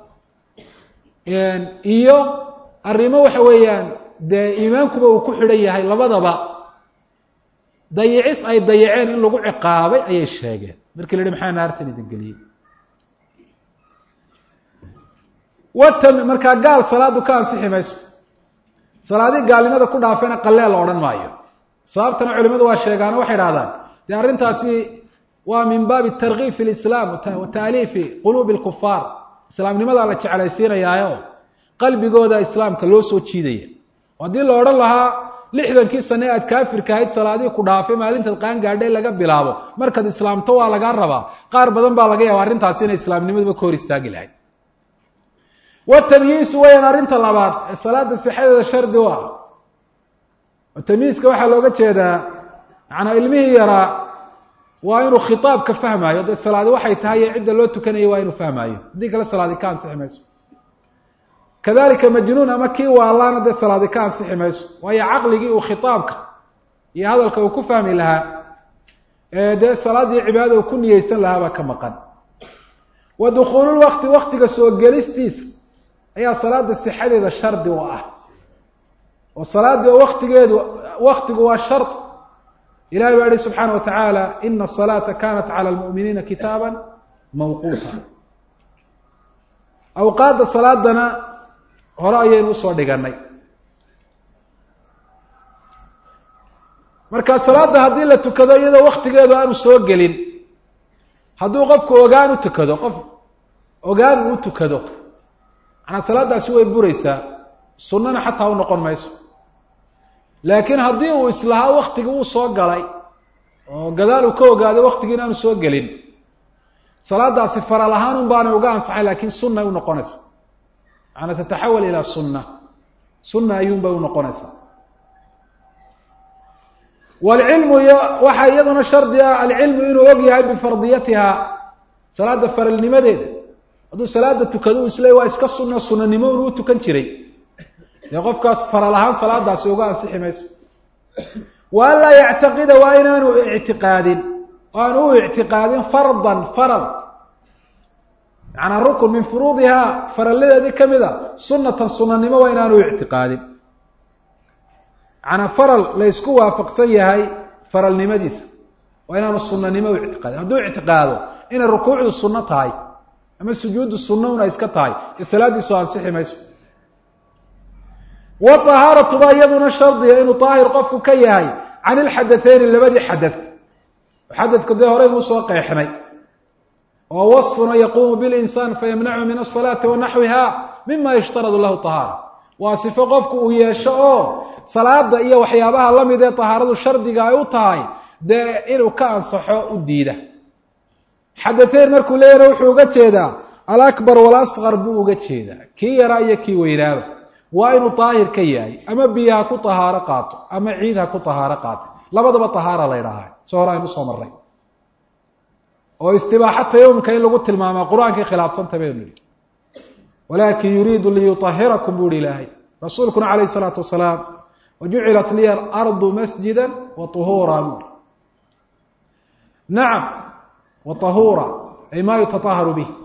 إيو الرمى وحويان دا إيمانكم وكحرية هاي لبضبا ضيعيس أي ضيعين إن لغو عقابي أي الشيء مركي اللي محانا نارتني دنقليل مركا قال صلاة كان صحي ميسو salaadii gaalnimada ku dhaafayna qaleel oran maayo sababtana culimadu waa sheegaan waxay raadaan de arintaasi waa min baab targhib fi islam wa ta'lif qulub al kuffar islaamnimada la jecelaysiinayaayo qalbigooda islaamka loo soo jiidaya hadii la oran lahaa 60kii sano aad kaafirka ahayd salaadii ku dhaafay maalinta qaan gaadhay laga bilaabo markaad islaamto waa laga rabaa qaar badan baa laga yaabaa arintaasi inay islaamnimadu ka hor istaagi lahayd والتمييز وين أرنت اللبات الصلاة الصحية شرط والتمييز كواحد لو قلت هذا عن علمه يرى وينو خطاب كفهمه يد الصلاة وحي تهيئ عدة لو تكني وينو فهمه ديك الصلاة كان صحيح ميسو كذلك مجنون مكي والله ند الصلاة كان صحيح ميسو وهي عقلي وخطابك يا هذا الكو فهم لها ده الصلاة دي عبادة وكل يسن لها كما قال ودخول الوقت وقت سو جلستيس أي صلاة الصحة هذا الشرط والصلاة وقت هو الشرط إلهي بارك سبحانه وتعالى إن الصلاة كانت على المؤمنين كتابا موقوتا أوقات الصلاة دنا هرأي نصور دقاني مركز الصلاة هذه اللي تكذا إذا وقت هذا أنا سوق قليل هذو قفك وقانو تكذا قف وقانو تكذا أنا صلاة سوى بريسة سنة حتى هو نقول مايسو لكن هذه إصلاح وقت جو سوق علي وقدر وكو قاعد وقت جينا نسوق قليل صلاة صفر لهان بان وقان صحيح لكن سنة ونقونس أنا تتحول إلى سنة يوم ونقونس والعلم وحي أيضا شرط العلم إنه وقع بفرضيتها صلاة فر المدد هذا صلاة تكذو إسلام وإسكا سنة نمو وتكن شري يقف كاس فر لهان صلاة سوقان صحيح ميسو ولا يعتقد وإنه اعتقاد فرضا فرض يعني الركن من فروضها فرلده دي كميدا سنة نمو وإنه اعتقاد يعني فرل ليسكو وافقسن yahay faralnimadiisa waa inaan sunnanimo اعتقاد haduu اعتقاado in rukuucdu sunno tahay ama sujuudu sunno una iska tahay salaadiisu ansixi mayso wa taharatu bayaduna shardiya inuu taahir qofku ka yahay عن الحدثين labadi xadath xadathka de hore uu soo qeexnay oo wasfuna yaqumu bil insan fayamna'u min as-salati wa nahwaha mimma yashtaradu lahu tahara wa sifo qofku uu yeesho oo salaada iyo waxyaabaha la mid ah tahaaradu shardiga ay u tahay de inuu ka ansaxo u diida xadatheen markuu leeyahay wuxuu uga jeedaa al-akbar wal asghar buu uga jeedaa kii yara iyo kii weynaaba waa inuu daahir ka yahay ama biyo ha ku tahaaro qaato ama ciid ha ku tahaaro qaato labadaba tahaara la yidhaahaa si hore aynu usoo marray oo istibaaxa tayamumka in lagu tilmaamaa qur-aankay khilaafsanta baynu nihi walaakin yuriidu liyutahirakum buu ihi ilaahay rasuulkuna calayhi isalaatu wasalaam wajucilat liya alardu masjida wa tahuura buui nacam wa tahuura ay maa yutataharu bih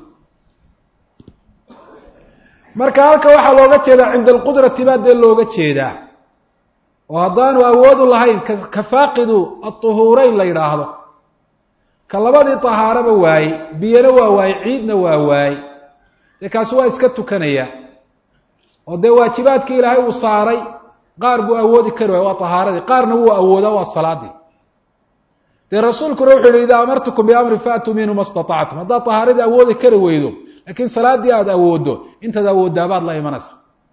marka halka waxaa looga jeedaa cinda alqudrati baa dee looga jeedaa oo haddaanu awoodu lahayn ka faaqidu atuhuureyn la yidhaahdo ka labadii tahaaraba waayey biyana waa waayey ciidna waa waayey dee kaasi waa iska tukanaya oo dee waajibaadkii ilaahay uu saaray qaar buu awoodi kari waay waa tahaaradii qaarna wuu awoodaa waa salaadii dee rasuulkuna wuxuu yihi idaa amartukum biamrin faatuu minhu ma statactum haddaad tahaaradii awoodi kari weydo laakiin salaadii aada awooddo intaad awoodaabaad la imanaysa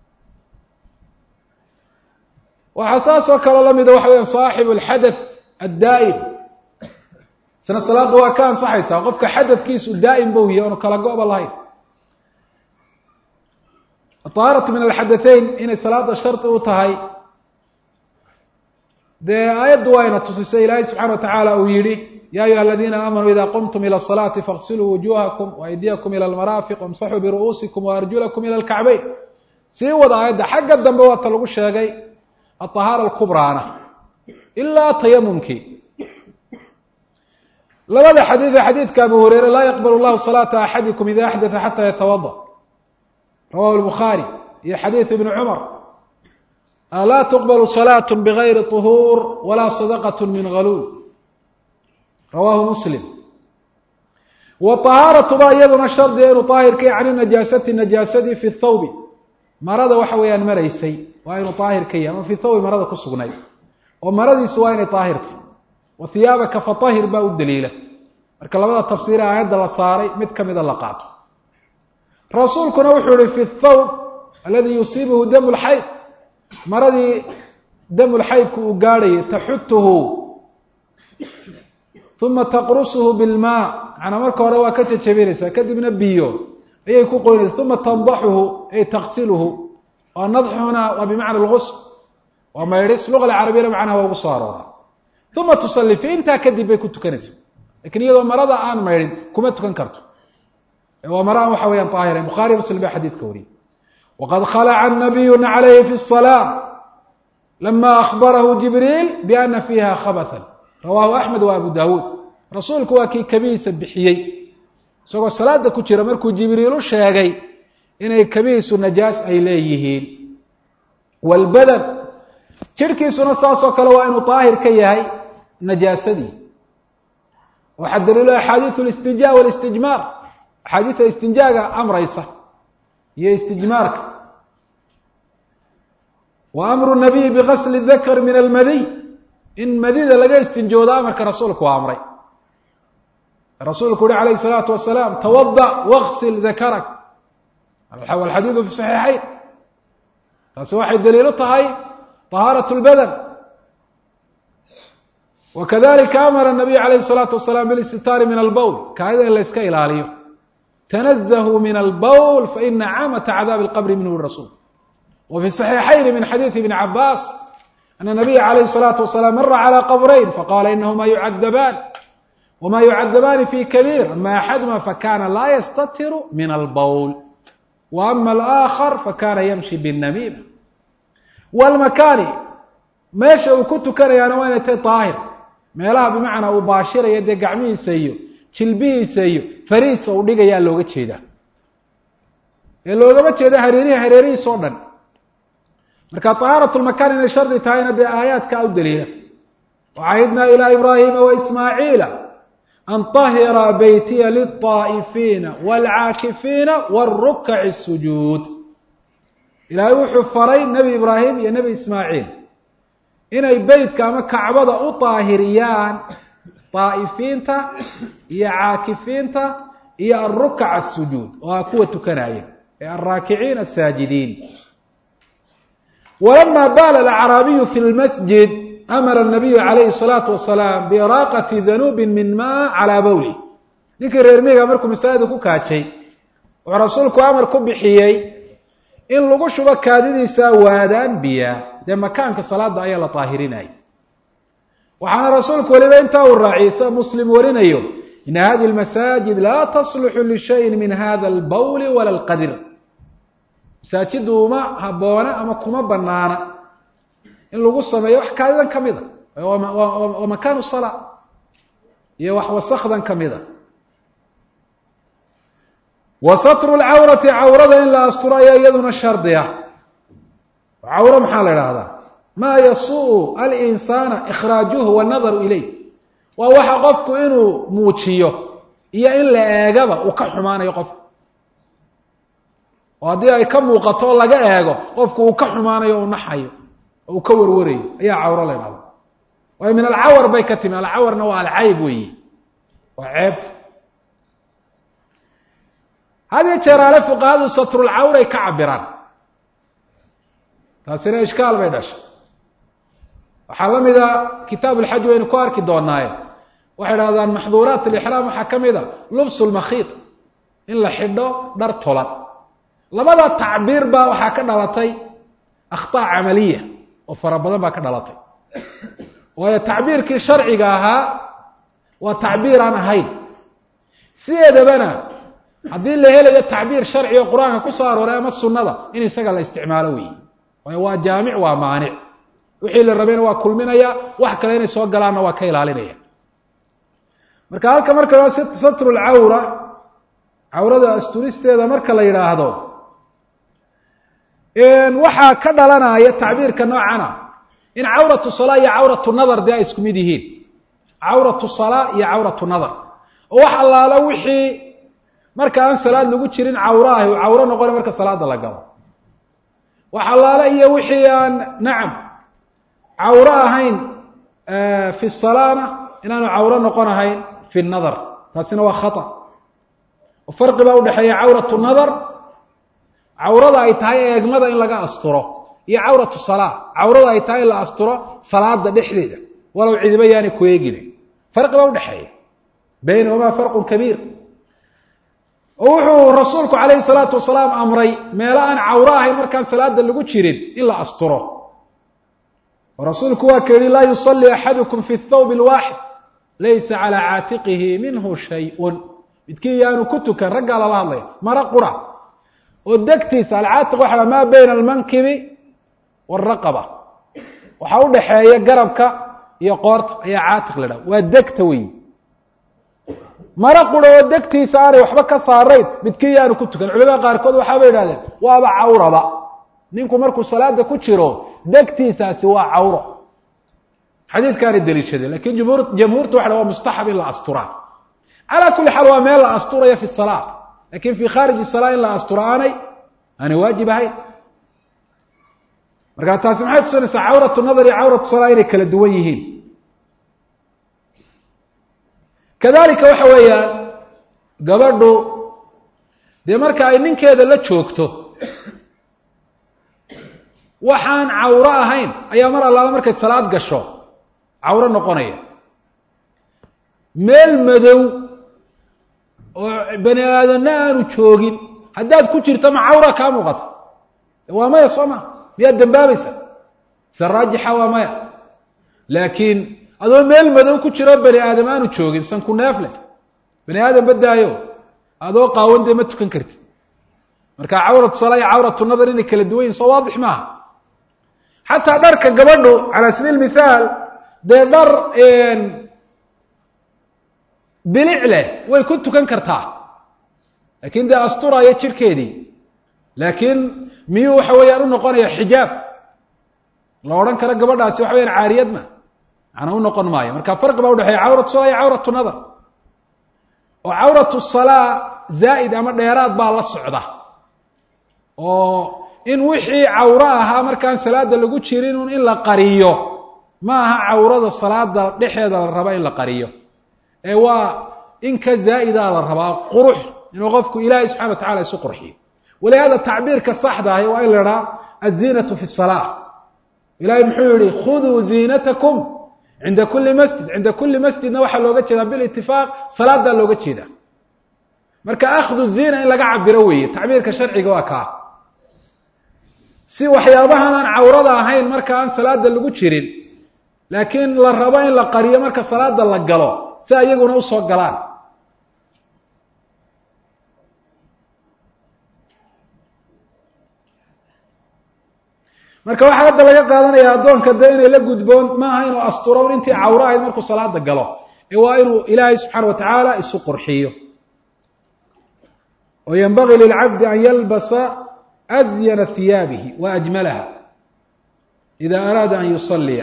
waxaa saas oo kale lamida waxa weya saaxibu alxadath addaa'im isna salaadda waa ka ansaxaysaa qofka xadadkiisu daa'im bou yahay oonu kala go-ba lahayn atahaaratu min alxadatheyn inay salaada shardi u tahay dee aayaddu waa ina tusisay ilaahay subxana wa tacaala uu yihi ya ayuha aladiina aamanuu ida qumtum ilى الصalaati faغsiluu wujuhakum waaydiyakum ilى اlmaraafiq wamsaxuu biru'uusikum waarjulakum ilى اlkacbayn sii wada aayadda xagga dambe waata lagu sheegay aطahaara alkubraana ilaa tayamumkii labada xadiid xadiidka abu hureyre laa yaqbal llahu salaata axadikum ida axdatha xata yatawada rawahu lbukhaari iyo xadiid ibni cumar laa tuqbalu salaat bigayri طuhuur walaa sadaqat min galuul rawahu muslim wa طahaaratu ba iyaduna shardiga inuu daahir ka yahy can najaasati najaasadii fi thawbi marada waxa weeyaan maraysay waa inuu daahir ka yahy ama fi thawbi marada ku sugnayd oo maradiisu waa inay daahirta wa hiyaabaka fatahir baa u daliila marka labada tafsiire aayadda la saaray mid kamida la qaato rasuulkuna wuxuu yihi fi thawb aladi yusiibuhu damu lxayd maradii damu lxaydku uu gaadhayay taxutuhu uma taqrusuhu bilmaa macnaa marka hore waa ka jajabinaysaa kadibna biyo ayay ku qoynaysa uma tandaxuhu ay taqsiluhu waa nadxuna waa bimacna algusl waa maydhis luga carabiyana macnaha waa ugu soo aroora uma tusalli fi intaa kadib bay ku tukanaysaa lakin iyadoo marada aan maydhin kuma tukan karto waa maraan waxa weyaan daahira bukhaari muslim baa xadiidka wariyay waqad khalaca nabiyuna calayhi fi الصalaa lama akhbarahu jibriil biana fiiha khabathan rawahu axmed wa abu dawuud rasuulku waa kii kabihiisa bixiyey isagoo salaada ku jira markuu jibriilu sheegay inay kabihiisu najaas ay leeyihiin walbadan jirhkiisuna saasoo kale waa inuu daahir ka yahay najaasadii waxaa daliilo axaadiiu listijaa walistijmaar axaadiida istinjaaga amraysa iyo istijmaarka wa amru nabiyi bigasli dakr min almadiy in madida laga istinjoodo amarka rasuulku waa amray rasuulku uhi calayhi الsalaatu wasalaam tawada wagsil dakarak alxadiidu fi saxiixayn taasi waxay daliilo tahay طahaaraة اlbadan wakadalika amara الnabiy calayhi الsalaatu wasalaam bilistitaari min albowl kaadida in la iska ilaaliyo tanazahuu min albowl faina caamata cadaabi اlqabri minhu rasuul wa fi صaxiixayn min xadiidi ibni cabaas ana nabiya calayhi الsalaatu wasalaam mara calى qabrayn faqala inahuma yucadabaan wma yucadabaani fi kabiir ama axaduma fakana laa yastatiru min albowl wa ama alaakhar fakana yamshi binnamiima walmakaani meesha uu ku tukanayaana waa inay tahay daahir meelaha bimacnaa uu baashiraya dee gacmihiisa iyo jilbihiisa iyo farihiisa uu dhigayaa looga jeedaa ee loogama jeeda hareerihiisa o dhan marka طahaaraة lmakaan inay shardi tahayna dee aayaadka u daliila wacahidnaa ilaa ibraahima waismaaciila an طahira beytiya liلطaa'ifiina wاlcaakifiina wاrukaci الsujuud ilaahay wuxuu faray nebi ibraahim iyo nebi ismaaciil inay beytka ama kacbada u daahiriyaan طaa'ifiinta iyo caakifiinta iyo arukac الsujuud oo a kuwa tukanaya ee alraakiciin asaajidiin walama baala alacraabiyu fi lmasjid amara الnabiyu calayhi الsalaatu wasalaam biiraaqati danuubin min ma calaa bowlih ninkii reer miiga markuu masaajida ku kaajay wuxuu rasuulku amar ku bixiyey in lagu shubo kaadidiisa waadaan biyaa dee makaanka salaada ayaa la daahirinaya waxaana rasuulku waliba intaa uu raaciyay muslim warinayo in hadihi almasaajid laa tasluxu lishayin min hada albawl wala alqadir masaajidu uma haboona ama kuma banaana in lagu sameeyo wax kaadidan kamida oo makaan salaa iyo wax wasakdan kamida wa satru alcawrati cawrada in la asturo ayaa iyaduna shardi ah cawro maxaa la idhaahdaa maa yasuu alinsana ikhraajuhu wanadaru ilayh waa waxa qofku inuu muujiyo iyo in la eegaba uu ka xumaanayo qofku oo haddii ay ka muuqato oo laga eego qofku uu ka xumaanayo u naxayo oo uu ka warwarayo ayaa cawro la idhahdaa waayo min alcawar bay ka timi alcawarna waa alcayb weeyi waa ceebta had iyo jeer ale fuqahadu satrulcawray ka cabiraan taasina ishkaal bay dhashay waxaa la mida kitaab alxaj waynu ku arki doonaaye waxay dhahdaan maxduuraat alixraam waxaa ka mid a lubsu lmakhiid in la xidho dhar tolan labada tacbiir baa waxaa ka dhalatay akhtaa camaliya oo fara badan baa ka dhalatay waayo tacbiirkii sharciga ahaa waa tacbiir aan ahayn sideedabana haddii la helayo tacbiir sharci oo qur-aanka ku soo arooray ama sunnada in isaga la isticmaalo weeye waayo waa jaamic waa maanic wixii la rabayna waa kulminaya wax kale inay soo galaanna waa ka ilaalinaya marka halka marka satru lcawra cawrada asturisteeda marka la yidhaahdo waxaa ka dhalanaya tacbiirka noocana in cawratu salaa iyo cawratu nadar dee ay isku mid yihiin cawratu salaa iyo cawratu nadar oo wax allaala wixii marka aan salaad lagu jirin cawro ahi uu cawro noqona marka salaada la galo wax allaala iyo wixii aan nacam cawro ahayn fi salaana inaanu cawro noqon ahayn fi nadar taasina waa khata oo farqi baa udhexeeya cawratu nadar cawrada ay tahay eegmada in laga asturo iyo cawratu salaa cawrada ay tahay in la asturo salaada dhexdeeda walow cidiba yaani ku eegine farqi baa udhexeeya baynahumaa farqun kabiir oo wuxuu rasuulku calayhi salaatu wasalaam amray meelo aan cawro ahayn markaan salaada lagu jirin in la asturo oo rasuulku waa ka yihi laa yusalli axadukum fi thawb alwaaxid laysa calaa caatiqihi minhu shay-un midkii yaanu ku tukan raggaa lala hadlaya mara qura oo degtiisa alcaatiq waxa maa bayna almankibi waalraqaba waxaa udhaxeeya garabka iyo qoorta ayaa caatiq la dhaha waa degta weyi mara qura oo degtiisa aanay waxba ka saarayn midkii yaanu ku tukan culamada qaarkood waxaabay idhahdeen waaba cawraba ninku markuu salaada ku jiro degtiisaasi waa cawro xadiidkaana daliishadeen lakin jamhuurta waxa waa mustaxab in la asturaa calaa kulli xaal waa meel la asturayo fi salaa lakin fi khaarij salaa in la astura aanay waajib ahayn markaa taasi maxay tusinaysaa cawratu nadar iyo cawratu salaa inay kala duwan yihiin kadalika waxa weeyaan gabadhu dee marka ay ninkeeda la joogto waxaan cawro ahayn ayaa mar allaala markay salaad gasho cawro noqonaya meel madow oo bani aadamna aanu joogin haddaad ku jirto ma cawra kaa muuqata waa maya soo ma miyaad dambaabaysa se raajixa waa maya laakiin adoo meel madow ku jiro bani aadam aanu joogin sanku neefle bani aadam badaayo adoo qaawan dee ma tukan kartid marka cawratu salaa iyo cawratu nadar inay kala duwan yihin soo waadix maaha xataa dharka gabadhu calaa sabiil mithaal dee dhar bilic leh way ku tukan kartaa lakin dee asturaayo jirhkeedii laakiin miyuu waxa weeyaan u noqonaya xijaab la odhan karo gabadhaasi waxa weyaan caariyad ma macnaa u noqon maayo marka farqi baa udhexeeya cawratu salaa iyo cawratu nadar oo cawratu salaa zaa'id ama dheeraad baa la socda oo in wixii cawro ahaa markaan salaada lagu jirin in la qariyo ma aha cawrada salaada dhexeeda la rabaa in la qariyo ee waa in ka zaa'idaa la rabaa qurux inuu qofku ilaahay subxana wa tacala isu qurxiyo walihaada tacbiirka saxda ahi waa in la idhaha aziinatu fi salaa ilahay muxuu yihi khuduu ziinatakum cinda kuli masjid cinda kuli masjidna waxaa looga jeedaa bilitifaaq salaadaa looga jeedaa marka akhdu ziina in laga cabiro weeye tacbiirka sharciga waa kaa si waxyaabahan aan cawrada ahayn marka aan salaada lagu jirin laakiin la rabo in la qariyo marka salaada la galo si ayaguna usoo galaan. marka waxaa hadda laga qaadanaya addoonka dee inay la gudboon maaha inuu asturo intii cawro ahayd markuu salaada galo ee waa inuu ilaahay subxaana watacaala isu qurxiyo. وينبغي للعبد أن يلبس أزين ثيابه وأجملها إذا أراد أن يصلي.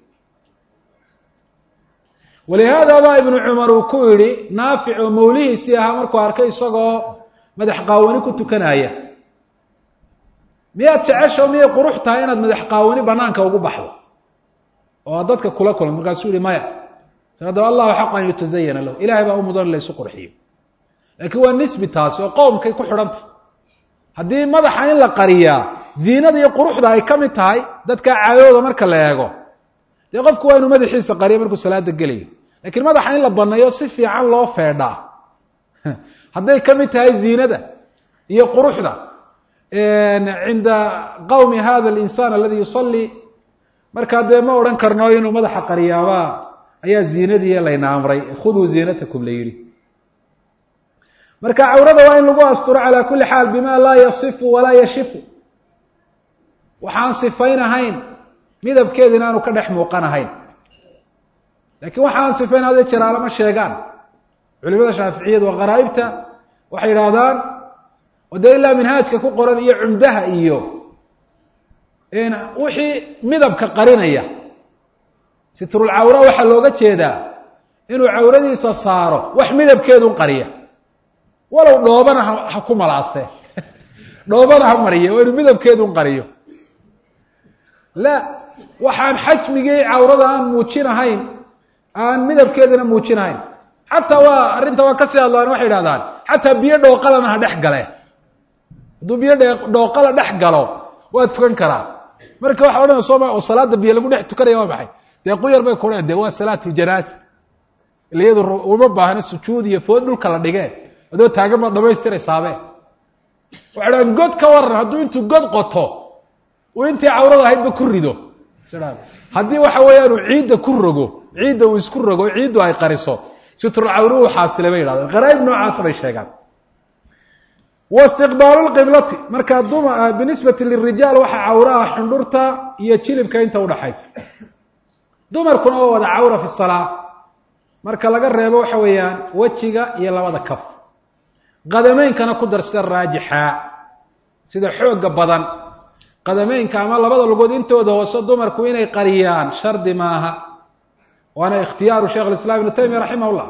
ولهذا baa iبن cمر uu ku yihi naafic oo mawlihiisii ahaa markuu arkay isagoo madax qaawani ku tukanaya, miyaad jecesho miyay qurux tahay inaad madax qaawani banaanka ugu baxdo oo dadka kula kulan? markaasuu yihi maya, haddaba allahu xaq an yutazayana lahu, ilahay baa u mudan la isu qurxiyo. laakiin waa nisbi taasi oo qowmkay ku xidhantah. haddii madaxa in la qariyaa ziinada iyo quruxda ay ka mid tahay dadka caadadooda marka la eego, dee qofku waa inuu madaxiisa qariyo markuu salaada gelayo. laakiin madaxa in la baneeyo si fiican loo feedhaa hadday ka mid tahay ziinada iyo quruxda cinda qawmi hada alinsaan aladi yusalli, markaa dee ma odhan karno inuu madaxa qariyaaba ayaa ziinadii layna amray, khuduu ziinatakum la yidhi. marka cawrada waa in lagu asturo calaa kulli xaal bima laa yasifu walaa yashifu, waxaan sifaynahayn midabkeedina aanu ka dhex muuqanahayn. laakiin waxaan sifayn hada jeer lama sheegaan culimada shaaficiyada waa qaraa'ibta waxay yidhaahdaan oo dee ilaa minhaajka ku qoran iyo cumdaha iyo wixii midabka qarinaya. sitrulcawra waxaa looga jeedaa inuu cawradiisa saaro wax midabkeedu qariya, walow dhoobana ha ku malaasee dhoobana ha mariye, waa inuu midabkeedun qariyo. la waxaan xajmigii cawrada aan muujinahayn, aan midabkeedana muujinahayn. xataa waa arrinta waa kasii hadlaan, waxay idhahdaan xataa biyo dhooqalana ha dhex gale, hadduu biyo dhooqala dhex galo waa tukan karaa. marka waxa odhanaya sooma oo salaada biyo lagu dhex tukanaya waa maxay? dee quyar bay ku odhan, dee waa salaatuljanaaza, ila iyadu uma baahna sujuud iyo food dhulka la dhigee adoo taagan baad dhamaystiraysaabee. waxay dhahaan god ka waran hadduu intuu god qoto uu intii cawrada ahaydba ku rido, haddii waxa weeyaan uu ciidda ku rogo, ciidda uu isku rogo, ciiddu ay qariso, sitrul cawri uu xaasilay bay yidhahdeen. qaraa'ib noocaasa bay sheegaan. wa istiqbaalu lqiblati, markaa binisbati lirijaal waxa cawraha xundhurta iyo jilibka inta udhaxaysa. dumarkuna oo wada cawra fi salaa marka laga reebo waxa weeyaan wejiga iyo labada kaf. qadamaynkana ku dar sida raajixa, sida xooga badan. qadameynka ama labada lugood intooda hoose dumarku inay qariyaan shardi maaha, waana ikhtiyaaru sheekh alislaam ibnu taymiya raximah llah.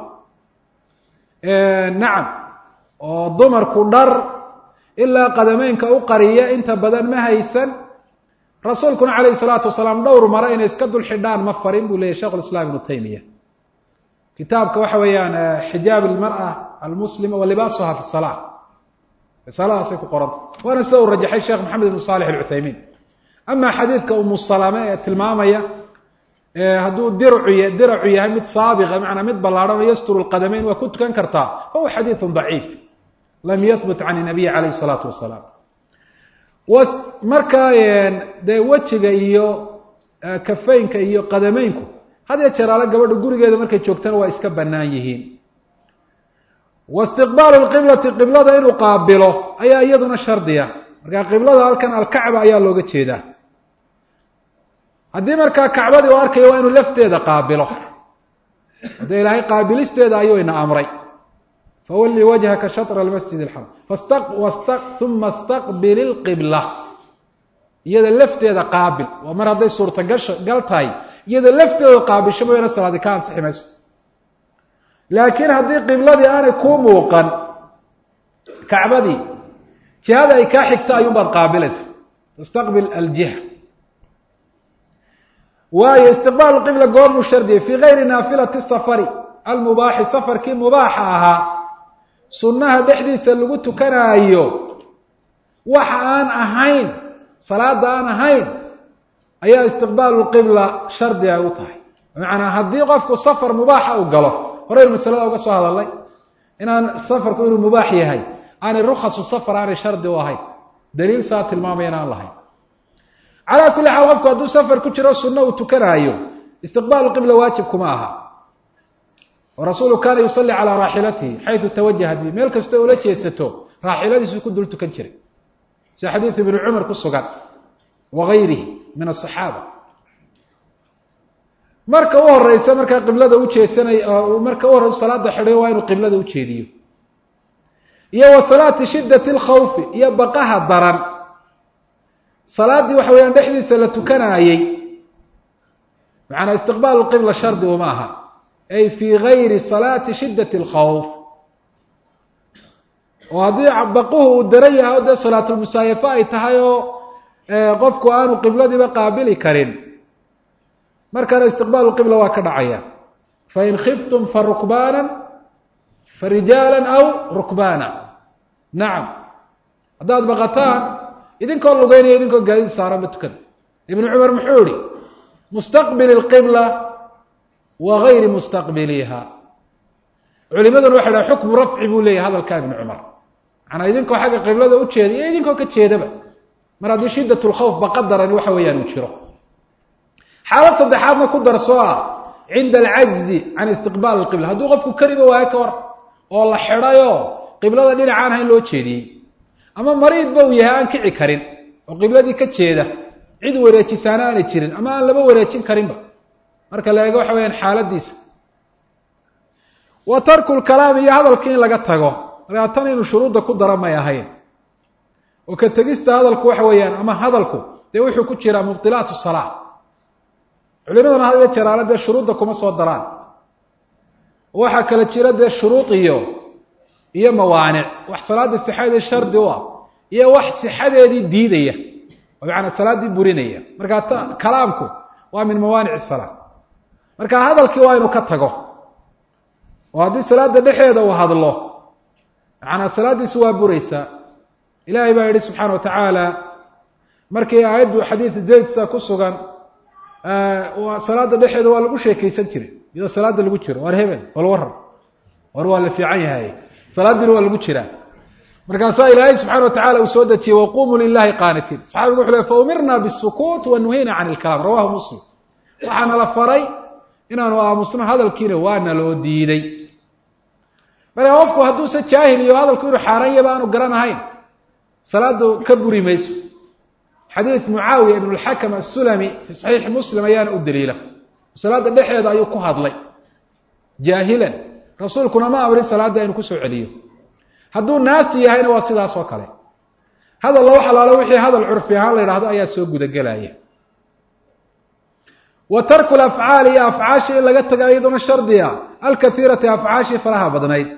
nacam, oo dumarku dhar ilaa qadameynka u qariya inta badan ma haysan. rasuulkuna calayhi salaatu wasalaam dhowr mare inay iska dul xidhaan ma farin buu leeyahy sheekh alislaam ibnu taymiya. kitaabka waxa weeyaan xijaab almar'a almuslima wa libaasuha fi salaa, risaladaasay ku qoranta, waana sida uu rajaxay sheekh maxamed ibnu saalix alcuthaymiin. ama xadiidka umu salame ee tilmaamaya hadduu diracu yahay mid saabiqa, macnaa mid ballaadhan oo yasturu lqadameyn waa ku tukan kartaa, fahuwa xadiidun daciif lam yahbut can nabiyi calayhi salaatu wasalaam. markaa dee wejiga iyo kafeynka iyo qadameynku had ya jeer ala gabadha gurigeeda markay joogtana waa iska bannaan yihiin. wa istiqbaalu lqiblati, qiblada inuu qaabilo ayaa iyaduna shardiya. markaa qiblada halkan alkacba ayaa looga jeedaa. haddii markaa kacbadii u arkayo waa inuu lafteeda qaabilo, haddee ilaahay qaabilisteeda ayuu ina amray. fawalli wajhaka shatra almasjid alxaram uma istaqbil ilqibla, iyada lafteeda qaabil. waa mar hadday suurtagal tahay iyada lafteeda qaabisho mooyaane salaadi ka ansixi mayso. laakiin haddii qibladii aanay kuu muuqan, kacbadii jihada ay kaa xigta ayuunbaad qaabilaysa, tastaqbil aljiha. waayo istiqbaalu qibla goormuu shardiyay fii gayri naafilati safari almubaaxi, safarkii mubaaxa ahaa sunnaha dhexdiisa lagu tukanaayo waxa aan ahayn, salaada aan ahayn, ayaa istiqbaalu qibla shardi ay u tahay. bimacnaa haddii qofku safar mubaaxa u galo, horeynu masalada uga soo hadalnay inaan safarku inuu mubaax yahay aanay rukhasu safar aanay shardi u ahayn, daliil saa tilmaamaya in aan lahayn. calaa kulli xaal qofku hadduu safar ku jiro sunno uu tukanaayo istiqbaalu qibla waajib kuma aha oo rasuulu kaana yusalli calaa raaxilatihi xaytu tawajahat bi meel kasta ula jeesato raaxiladiisu ku dul tukan jiray sida xadiid ibnu cumar ku sugan wagayrihi min asaxaaba marka u horeysa markaa qiblada u jeesanay marka u horeysa salaada xidhay waa inuu qiblada u jeediyo iyo wa salaati shiddati alkhawfi iyo baqaha daran salaaddii waxa weeyaan dhexdiisa la tukanaayey macanaa istiqbaalu qibla shardi uma aha ay fii gayri salaati shiddati alkhawf oo haddii baquhu uu daran yahay o dee salaatulmusaayafa ay tahay oo qofku aanu qibladiiba qaabili karin markana istiqbaalu qibla waa ka dhacaya fain khiftum farukbaana farijaala aw rukbaana nacam haddaad baqataan idinkoo lugeynaya idinkoo gaadiid saaranba tukada ibnu cumar muxuu yihi mustaqbili lqibla wa gayri mustaqbiliha culimaduna waxay dhaha xukmu rafci buu leeyahay hadalkaa ibnu cumar macanaa idinkoo xagga qiblada u jeeda iyo idinkoo ka jeedaba mar haddii shiddat lkhawf baqadarani waxa weeyaan uu jiro xaalad saddexaadna ku darsoo ah cinda alcajzi can istiqbaal alqibla hadduu qofku kariba waayo ka war oo la xidhayoo qiblada dhinacaan hayn loo jeediyey ama mariidba uu yahay aan kici karin oo qibladii ka jeeda cid wareejisaana aanay jirin ama aan laba wareejin karinba marka la eego waxa weyaan xaaladiisa wa tarku lkalaami iyo hadalkii in laga tago markaa tan inuu shuruudda ku dara may ahayn oo ka tegista hadalku waxa weeyaan ama hadalku dee wuxuu ku jiraa mubdilaat salaa culimadana had iyo jeer aale dee shuruudda kuma soo daraan waxaa kala jira dee shuruud iyo mawaanic wax salaada sixadeedii shardi u ah iyo wax sixadeedii diidaya oo macanaa salaaddii burinaya markaa kalaamku waa min mawaanic salaa marka hadalkii waa inuu ka tago oo haddii salaada dhexeeda uu hadlo macanaa salaaddiisu waa buraysaa ilaahay baa yidhi subxaana wa tacaala markii aayaddu xadiid zayd sida ku sugan salaada dhexeeda waa lagu sheekaysan jiray iyadoo salaada lagu jiro war hebel wal waran war waa la fiican yahay salaadiina waa lagu jiraa markaasaa ilaahay subxana wa tacala uu soo dejiyey waqumuu lilahi qaanitiin saxaabigu wuxu le faumirna bisukuut wa nuhina can ilkalaam rawahu muslim waxaana la faray inaanu aamusno hadalkiina waana loo diiday marka qofku hadduuse jaahil iyo hadalku inuu xaaraan yaba aanu garanahayn salaadu ka buri mayso xadiid mucaawiya ibn اlxakam asulami fi saxiixi muslim ayaana u daliila salaada dhexeeda ayuu ku hadlay jaahilan rasuulkuna ma amrin salaada inuu kusoo celiyo hadduu naasi yahayna waa sidaas oo kale hadalla wax alaalo wixii hadal curfi ahaan la yidhahdo ayaa soo gudagelaya wa tarku lafcaali iyo afcaashi in laga taga iyaduna shardiga alkaiirati afcaashii faraha badnayd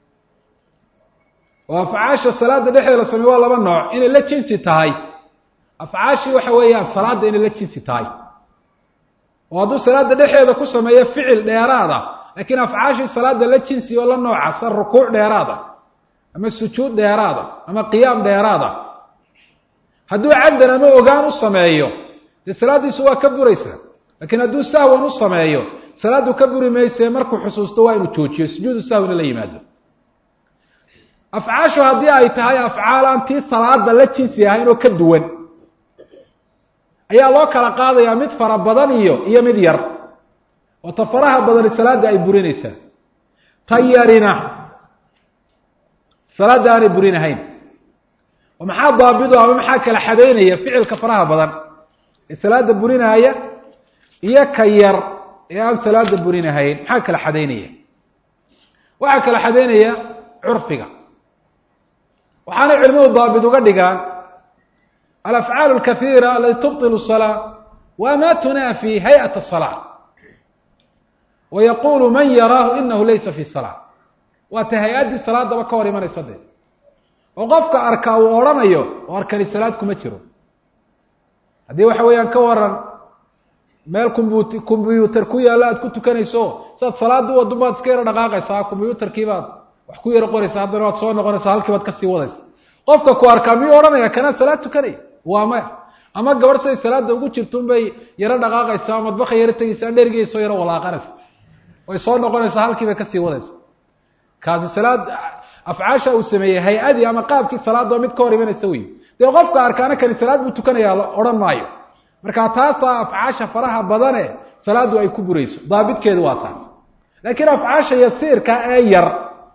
oo afcaasha salaada dhexeeda la sameey waa laba nooc inay la jinsi tahay afcaashii waxa weeyaan salaada inay la jinsi tahay oo hadduu salaada dhexeeda ku sameeyo ficil dheeraada laakiin afcaashii salaada la jinsi oo la nooca sa rukuuc dheeraada ama sujuud dheeraada ama qiyaam dheeraada hadduu caddan ama ogaan u sameeyo dee salaaddiisu waa ka buraysaa laakiin hadduu sahwan u sameeyo salaaddu ka buri maysee markuu xusuusto waa inuu joojiyo sujuudu sahwina la yimaado afcaashu haddii ay tahay afcaal aan tii salaada la jinsi ahayn oo ka duwan ayaa loo kala qaadayaa mid fara badan iyo mid yar oo ta faraha badani salaadda ay burinaysaa ta yarina salaadda aanay burinahayn oo maxaa daabido ama maxaa kala xadeynaya ficilka faraha badan ee salaada burinaaya iyo ka yar ee aan salaada burinahayn maxaa kala xadeynaya waxaa kala xadeynaya curfiga waxaanay culimadu daabid uga dhigaan alafcaal alkaiira alati tubطil الsalaa wa ma tunaafi hay-at الsalaa wa yaqulu man yaraahu inahu laysa fi salaa waa ta hay-addii salaadaba ka hor imanaysa dee oo qofka arkaa uu odhanayo oo arkani salaad kuma jiro haddii waxa weeyaan ka waran meel combyuutar ku yaallo aad ku tukanayso saad salaadii wadun baad iska yaro dhaqaaqaysaa combyuutarkii baad wax ku yaro qoraysaa haddana waad soo noqonaysaa halkii baad kasii wadaysa qofka ku arkaa miyuu odhanaya kanaa salaad tukanaya waa maya ama gabadh siday salaada ugu jirtun bay yaro dhaqaaqaysaa madbakay yaro tegaysaa dherigeyso yaro walaaqanaysa way soo noqonaysaa halkii bay kasii wadaysa kaasi salaad afcaasha uu sameeyey hay-adii ama qaabkii salaadoo mid ka hor imanaysa wey dee qofka arkaana kani salaad buu tukanayaa la odhan maayo marka taasaa afcaasha faraha badane salaadu ay ku burayso daabidkeedu waa taa laakiin afcaasha yasiirka ee yar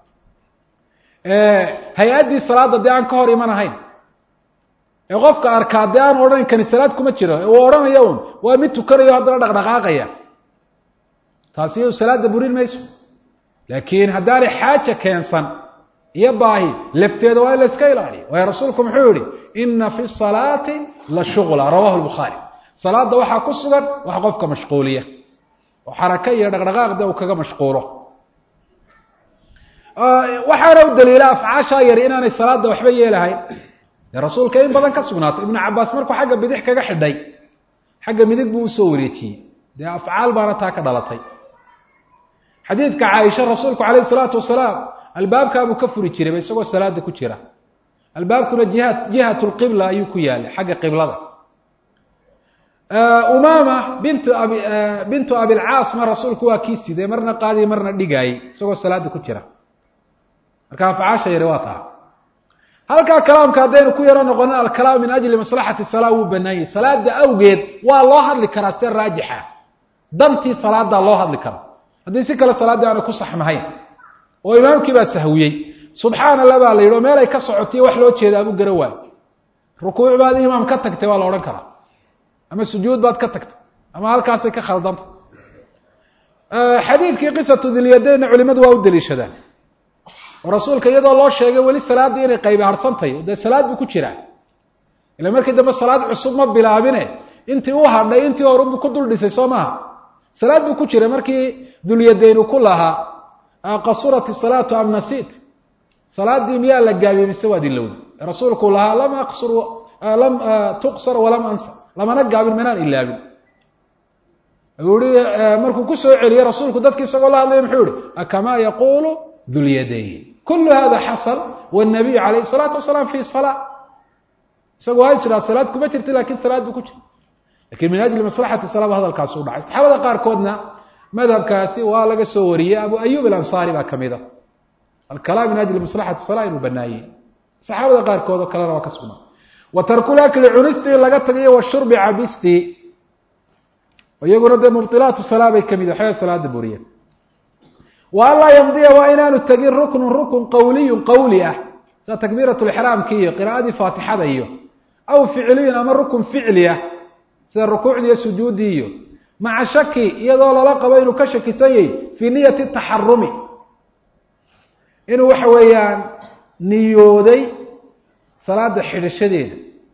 hay-addii salaada dee aan ka hor iman ahayn ee qofka arkaa dee aan odhan kani salaad kuma jiro uu odhanaya un waa mid tukanayo haddana dhaqdhaqaaqaya taasi iyadu salaada burin mayso laakiin haddaanay xaaja keensan iyo baahi lafteeda waa in la iska ilaaliyo waayo rasuulku muxuu yihi ina fi salaati la shughla rawahu lbukhaari salaada waxaa ku sugan wax qofka mashquuliya oo xaraka iyo dhaqdhaqaaqda uu kaga mashquulo waxaana u daliila afcaashaa yari inaanay salaada waxba yeelahayn dee rasuulka in badan ka sugnaatay ibnu cabaas markuu xagga bidix kaga xidhay xagga midig buu usoo wareejiyey dee afcaal baana taa ka dhalatay xadiidka caaisha rasuulku calayhi salaatu wasalaam albaabkaabuu ka furi jiray isagoo salaada ku jira albaabkuna jihat lqibla ayuu ku yaalay xagga qiblada umama bintu abilcaasma rasuulku waa kii sidee marna qaadiy marna dhigaayey isagoo salaada ku jira marka afcaasha yari waa taha halkaa kalaamka haddaynu ku yaro noqono alkalaam min ajli maslaxati salaa wuu banaanyay salaada awgeed waa loo hadli karaa si raajixa dantii salaadaa loo hadli karaa haddii si kale salaaddii aanay ku saxnahayn oo imaamkii baa sahwiyey subxaana allah baa la yidhi oo meel ay ka socotiyo wax loo jeeda abu gara waayo rukuuc baad imaam ka tagtay waa la odhan karaa ama sujuud baad ka tagtay ama halkaasay ka khaldanta xadiidkii qisatu dilyadaynna culimadu waa u daliishadaan oo rasuulka iyadoo loo sheegay weli salaaddii inay qaybi harsantahy dee salaad buu ku jiraa ila markii dambe salaad cusub ma bilaabine intii u hadhay intii horunbuu ku dul dhisay soo maaha salaad buu ku jiray markii dulyadayn uu ku lahaa qasurat isalaatu am nasiit salaaddii miyaa la gaabiyey mise waad ilowday rasuulku lahaa lam tuqsar walam ansa lamana gaabin manaan ilaabin uu yihi markuu ku soo celiyey rasuulku dadki isagoo la hadlaya muxuu yihi akamaa yaqulu dulyadayn kulu hada xasal wاnabiy calayh الsalaatu wasalaam fi salaa isagoo ha jiraa salaad kuma jirta lakin salaad buu ku jira lakin min ajli maslaxati salaa ba hadalkaasi u dhacay saxaabada qaarkoodna madhabkaasi waa laga soo wariyey abu ayub alansaari baa kamid a alkalaam min ajli maslaxati salaa inuu banaayey saxaabada qaarkood oo kalena waa ka sugnaa wa tarkulakli cunisti in laga tagayo washurbi cabisti iyaguna dee mubdilaatu salaa bay kamid waxyaa salaada buriya wa an laa yamdiya waa inaanu tegin ruknun rukun qawliyun qawli ah sida takbiirat lixraamki iyo qiraa'adii faatixada iyo aw ficliyun ama rukun ficli ah sida rukuucdii iyo sujuuddii iyo maca shaki iyadoo lala qabo inuu ka shakisan yahy fii niyati taxarumi inuu waxa weeyaan niyooday salaada xidhashadeeda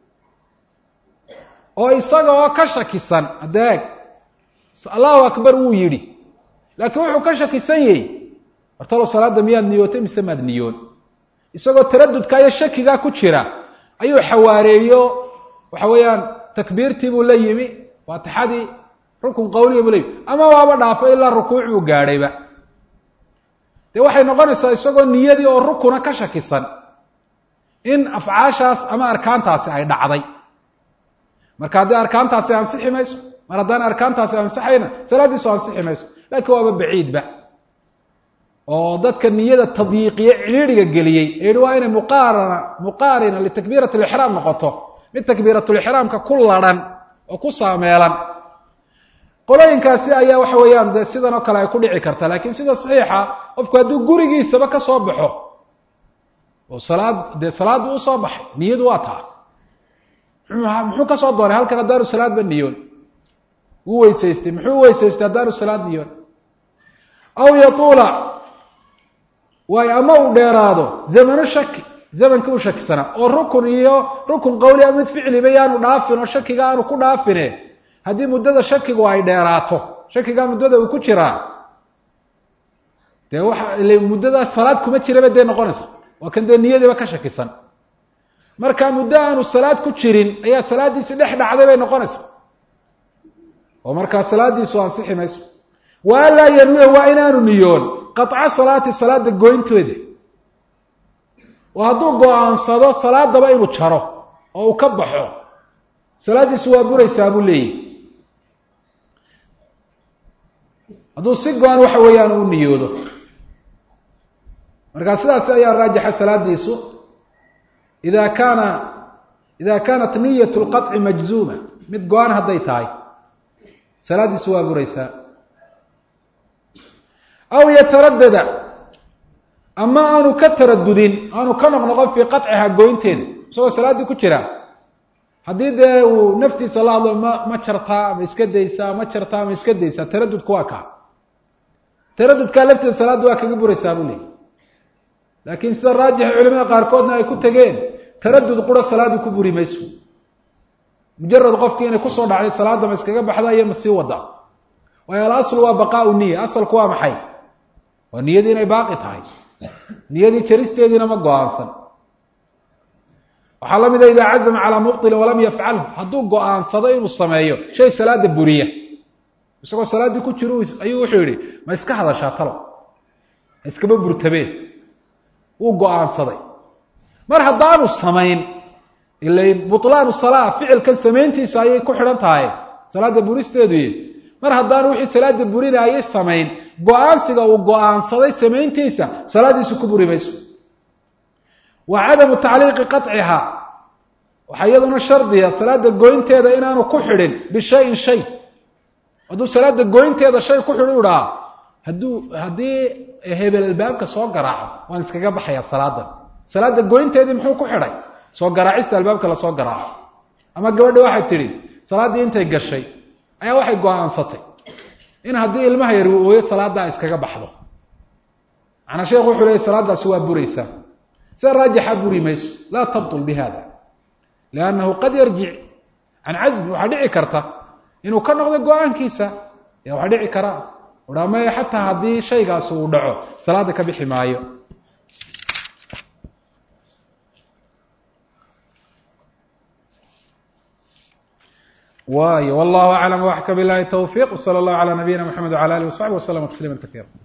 oo isaga oo ka shakisan adeeg allahu akbar wuu yidhi laakiin wuxuu ka shakisan yahy hortalo salaada miyaad niyootay mise maad niyoon isagoo taradudka iyo shakigaa ku jira ayuu xawaareeyo waxa weeyaan takbiirtii buu la yimi faatixadii rukun qawliya buu la yimi ama waaba dhaafo ilaa rukuuc buu gaadhayba dee waxay noqonaysaa isagoo niyadii oo rukuna ka shakisan in afcaashaas ama arkaantaasi ay dhacday marka haddii arkaantaasi ansixi mayso mar haddaan arkaantaasi ansixayna salaaddiisu ansixi mayso laakiin waaba baciidba oo dadka niyada tadyiiqiye cidhiidhiga geliyey ee yihi waa inay muqaarina litakbiirati lixraam noqoto mid takbiiratulixraamka ku ladhan oo ku saameelan qolooyinkaasi ayaa waxa weeyaan de sidan oo kale ay ku dhici karta lakin sida saxiixa qofku hadduu gurigiisaba ka soo baxo oo dee salaaddu usoo baxay niyadu waa taa muxuu ka soo doonay halkan haddaanu salaadba niyoon wuu weysaystay muxuu weysaystay haddaanu salaad niyoon aw yatuula waayo ama uu dheeraado zamanu shaki zamankii u shakisanaa oo rukun iyo rukun qawli a mid ficliba yaanu dhaafin oo shakiga aanu ku dhaafine haddii muddada shakigu ay dheeraato shakigaa muddada uu ku jiraa dee waxa muddada salaad kuma jiraba dee noqonaysa waa kan dee niyadiiba ka shakisan marka muddo aanu salaad ku jirin ayaa salaaddiisi dhex dhacday bay noqonaysaa oo markaa salaaddiisu ansixi mayso wa an laa yanwiya waa inaanu niyoon qaطca salaati salaada goynteeda oo hadduu go-aansado salaadaba inuu jaro oo uu ka baxo salaaddiisu waa buraysaa buu leeyahy hadduu si go-an waxa weeyaan uu niyoodo markaa sidaas ayaa raajixa salaadiisu ida kanat niyat lqaطci majzuuma mid go-aan hadday tahay salaadiisu waa buraysaa. aw yataradada ama aanu ka taradudin, aanu ka noqnoqon fii qaطciha goynteeda isagoo salaaddii ku jira, haddii dee uu naftiisa la hadlo ma jartaa ma iska daysaa, ma jartaa ma iska daysaa, taradudku waa kaa. taradudkaa lafteeda salaadda waa kaga buraysaa buu leeyay. laakiin sida raajixa culimada qaarkoodna ay ku tegeen, taradud qura salaaddu ku buri mayso. mujarad qofkii inay kusoo dhacday salaadda ma iskaga baxda iyo ma sii wada. waayo alaslu waa baqaau niya, asalku waa maxay? waa niyadii inay baaqi tahay, niyadii jaristeediina ma go-aansan. waxaa la mida idaa cazama calaa mubطili walam yafcalhu, hadduu go-aansado inuu sameeyo shay salaada buriya, isagoo salaaddii ku jiro ayuu wuxuu yihi ma iska hadashaa talo, ma iskaba burtabeen, wuu go-aansaday. mar haddaanu samayn, ila buطlaanu salaa ficilkan samayntiisa ayay ku xidhan tahay salaada buristeedu. mar haddaanu wixii salaada burinaayay samayn, go-aansiga uu go-aansaday samayntiisa salaadiisu ku buri mayso. wa cadamu tacliiqi qaطciha, waxaa iyaduna shardiya salaada goynteeda inaanu ku xidhin bishayin shay. hadduu salaada goynteeda shay ku xidhi u dhaha, haddii hebel albaabka soo garaaco waan iskaga baxayaa salaadan. salaada goynteedii muxuu ku xidhay? soo garaacista albaabka lasoo garaaco. ama gabadhi waxay tidhi salaaddii intay gashay ayaa waxay go-aansatay in haddii ilmaha yar uu ooyo salaaddaa iskaga baxdo. macnaa sheekhu wuxuu leeyay salaaddaasi waa buraysaa. sida raajixa buri mayso, laa tabtul bi hada, liannahu qad yarjic can cazmi. waxaa dhici karta inuu ka noqdo go-aankiisa, waxaa dhici kara uhaa maya xataa haddii shaygaasi uu dhaco salaada ka bixi maayo. waayo wallahu aclam waxka bilahi tawfiq. wsala allahu calaa nabiyina mxamed wcala alihi wasaxbi waslama tasliima kaiira.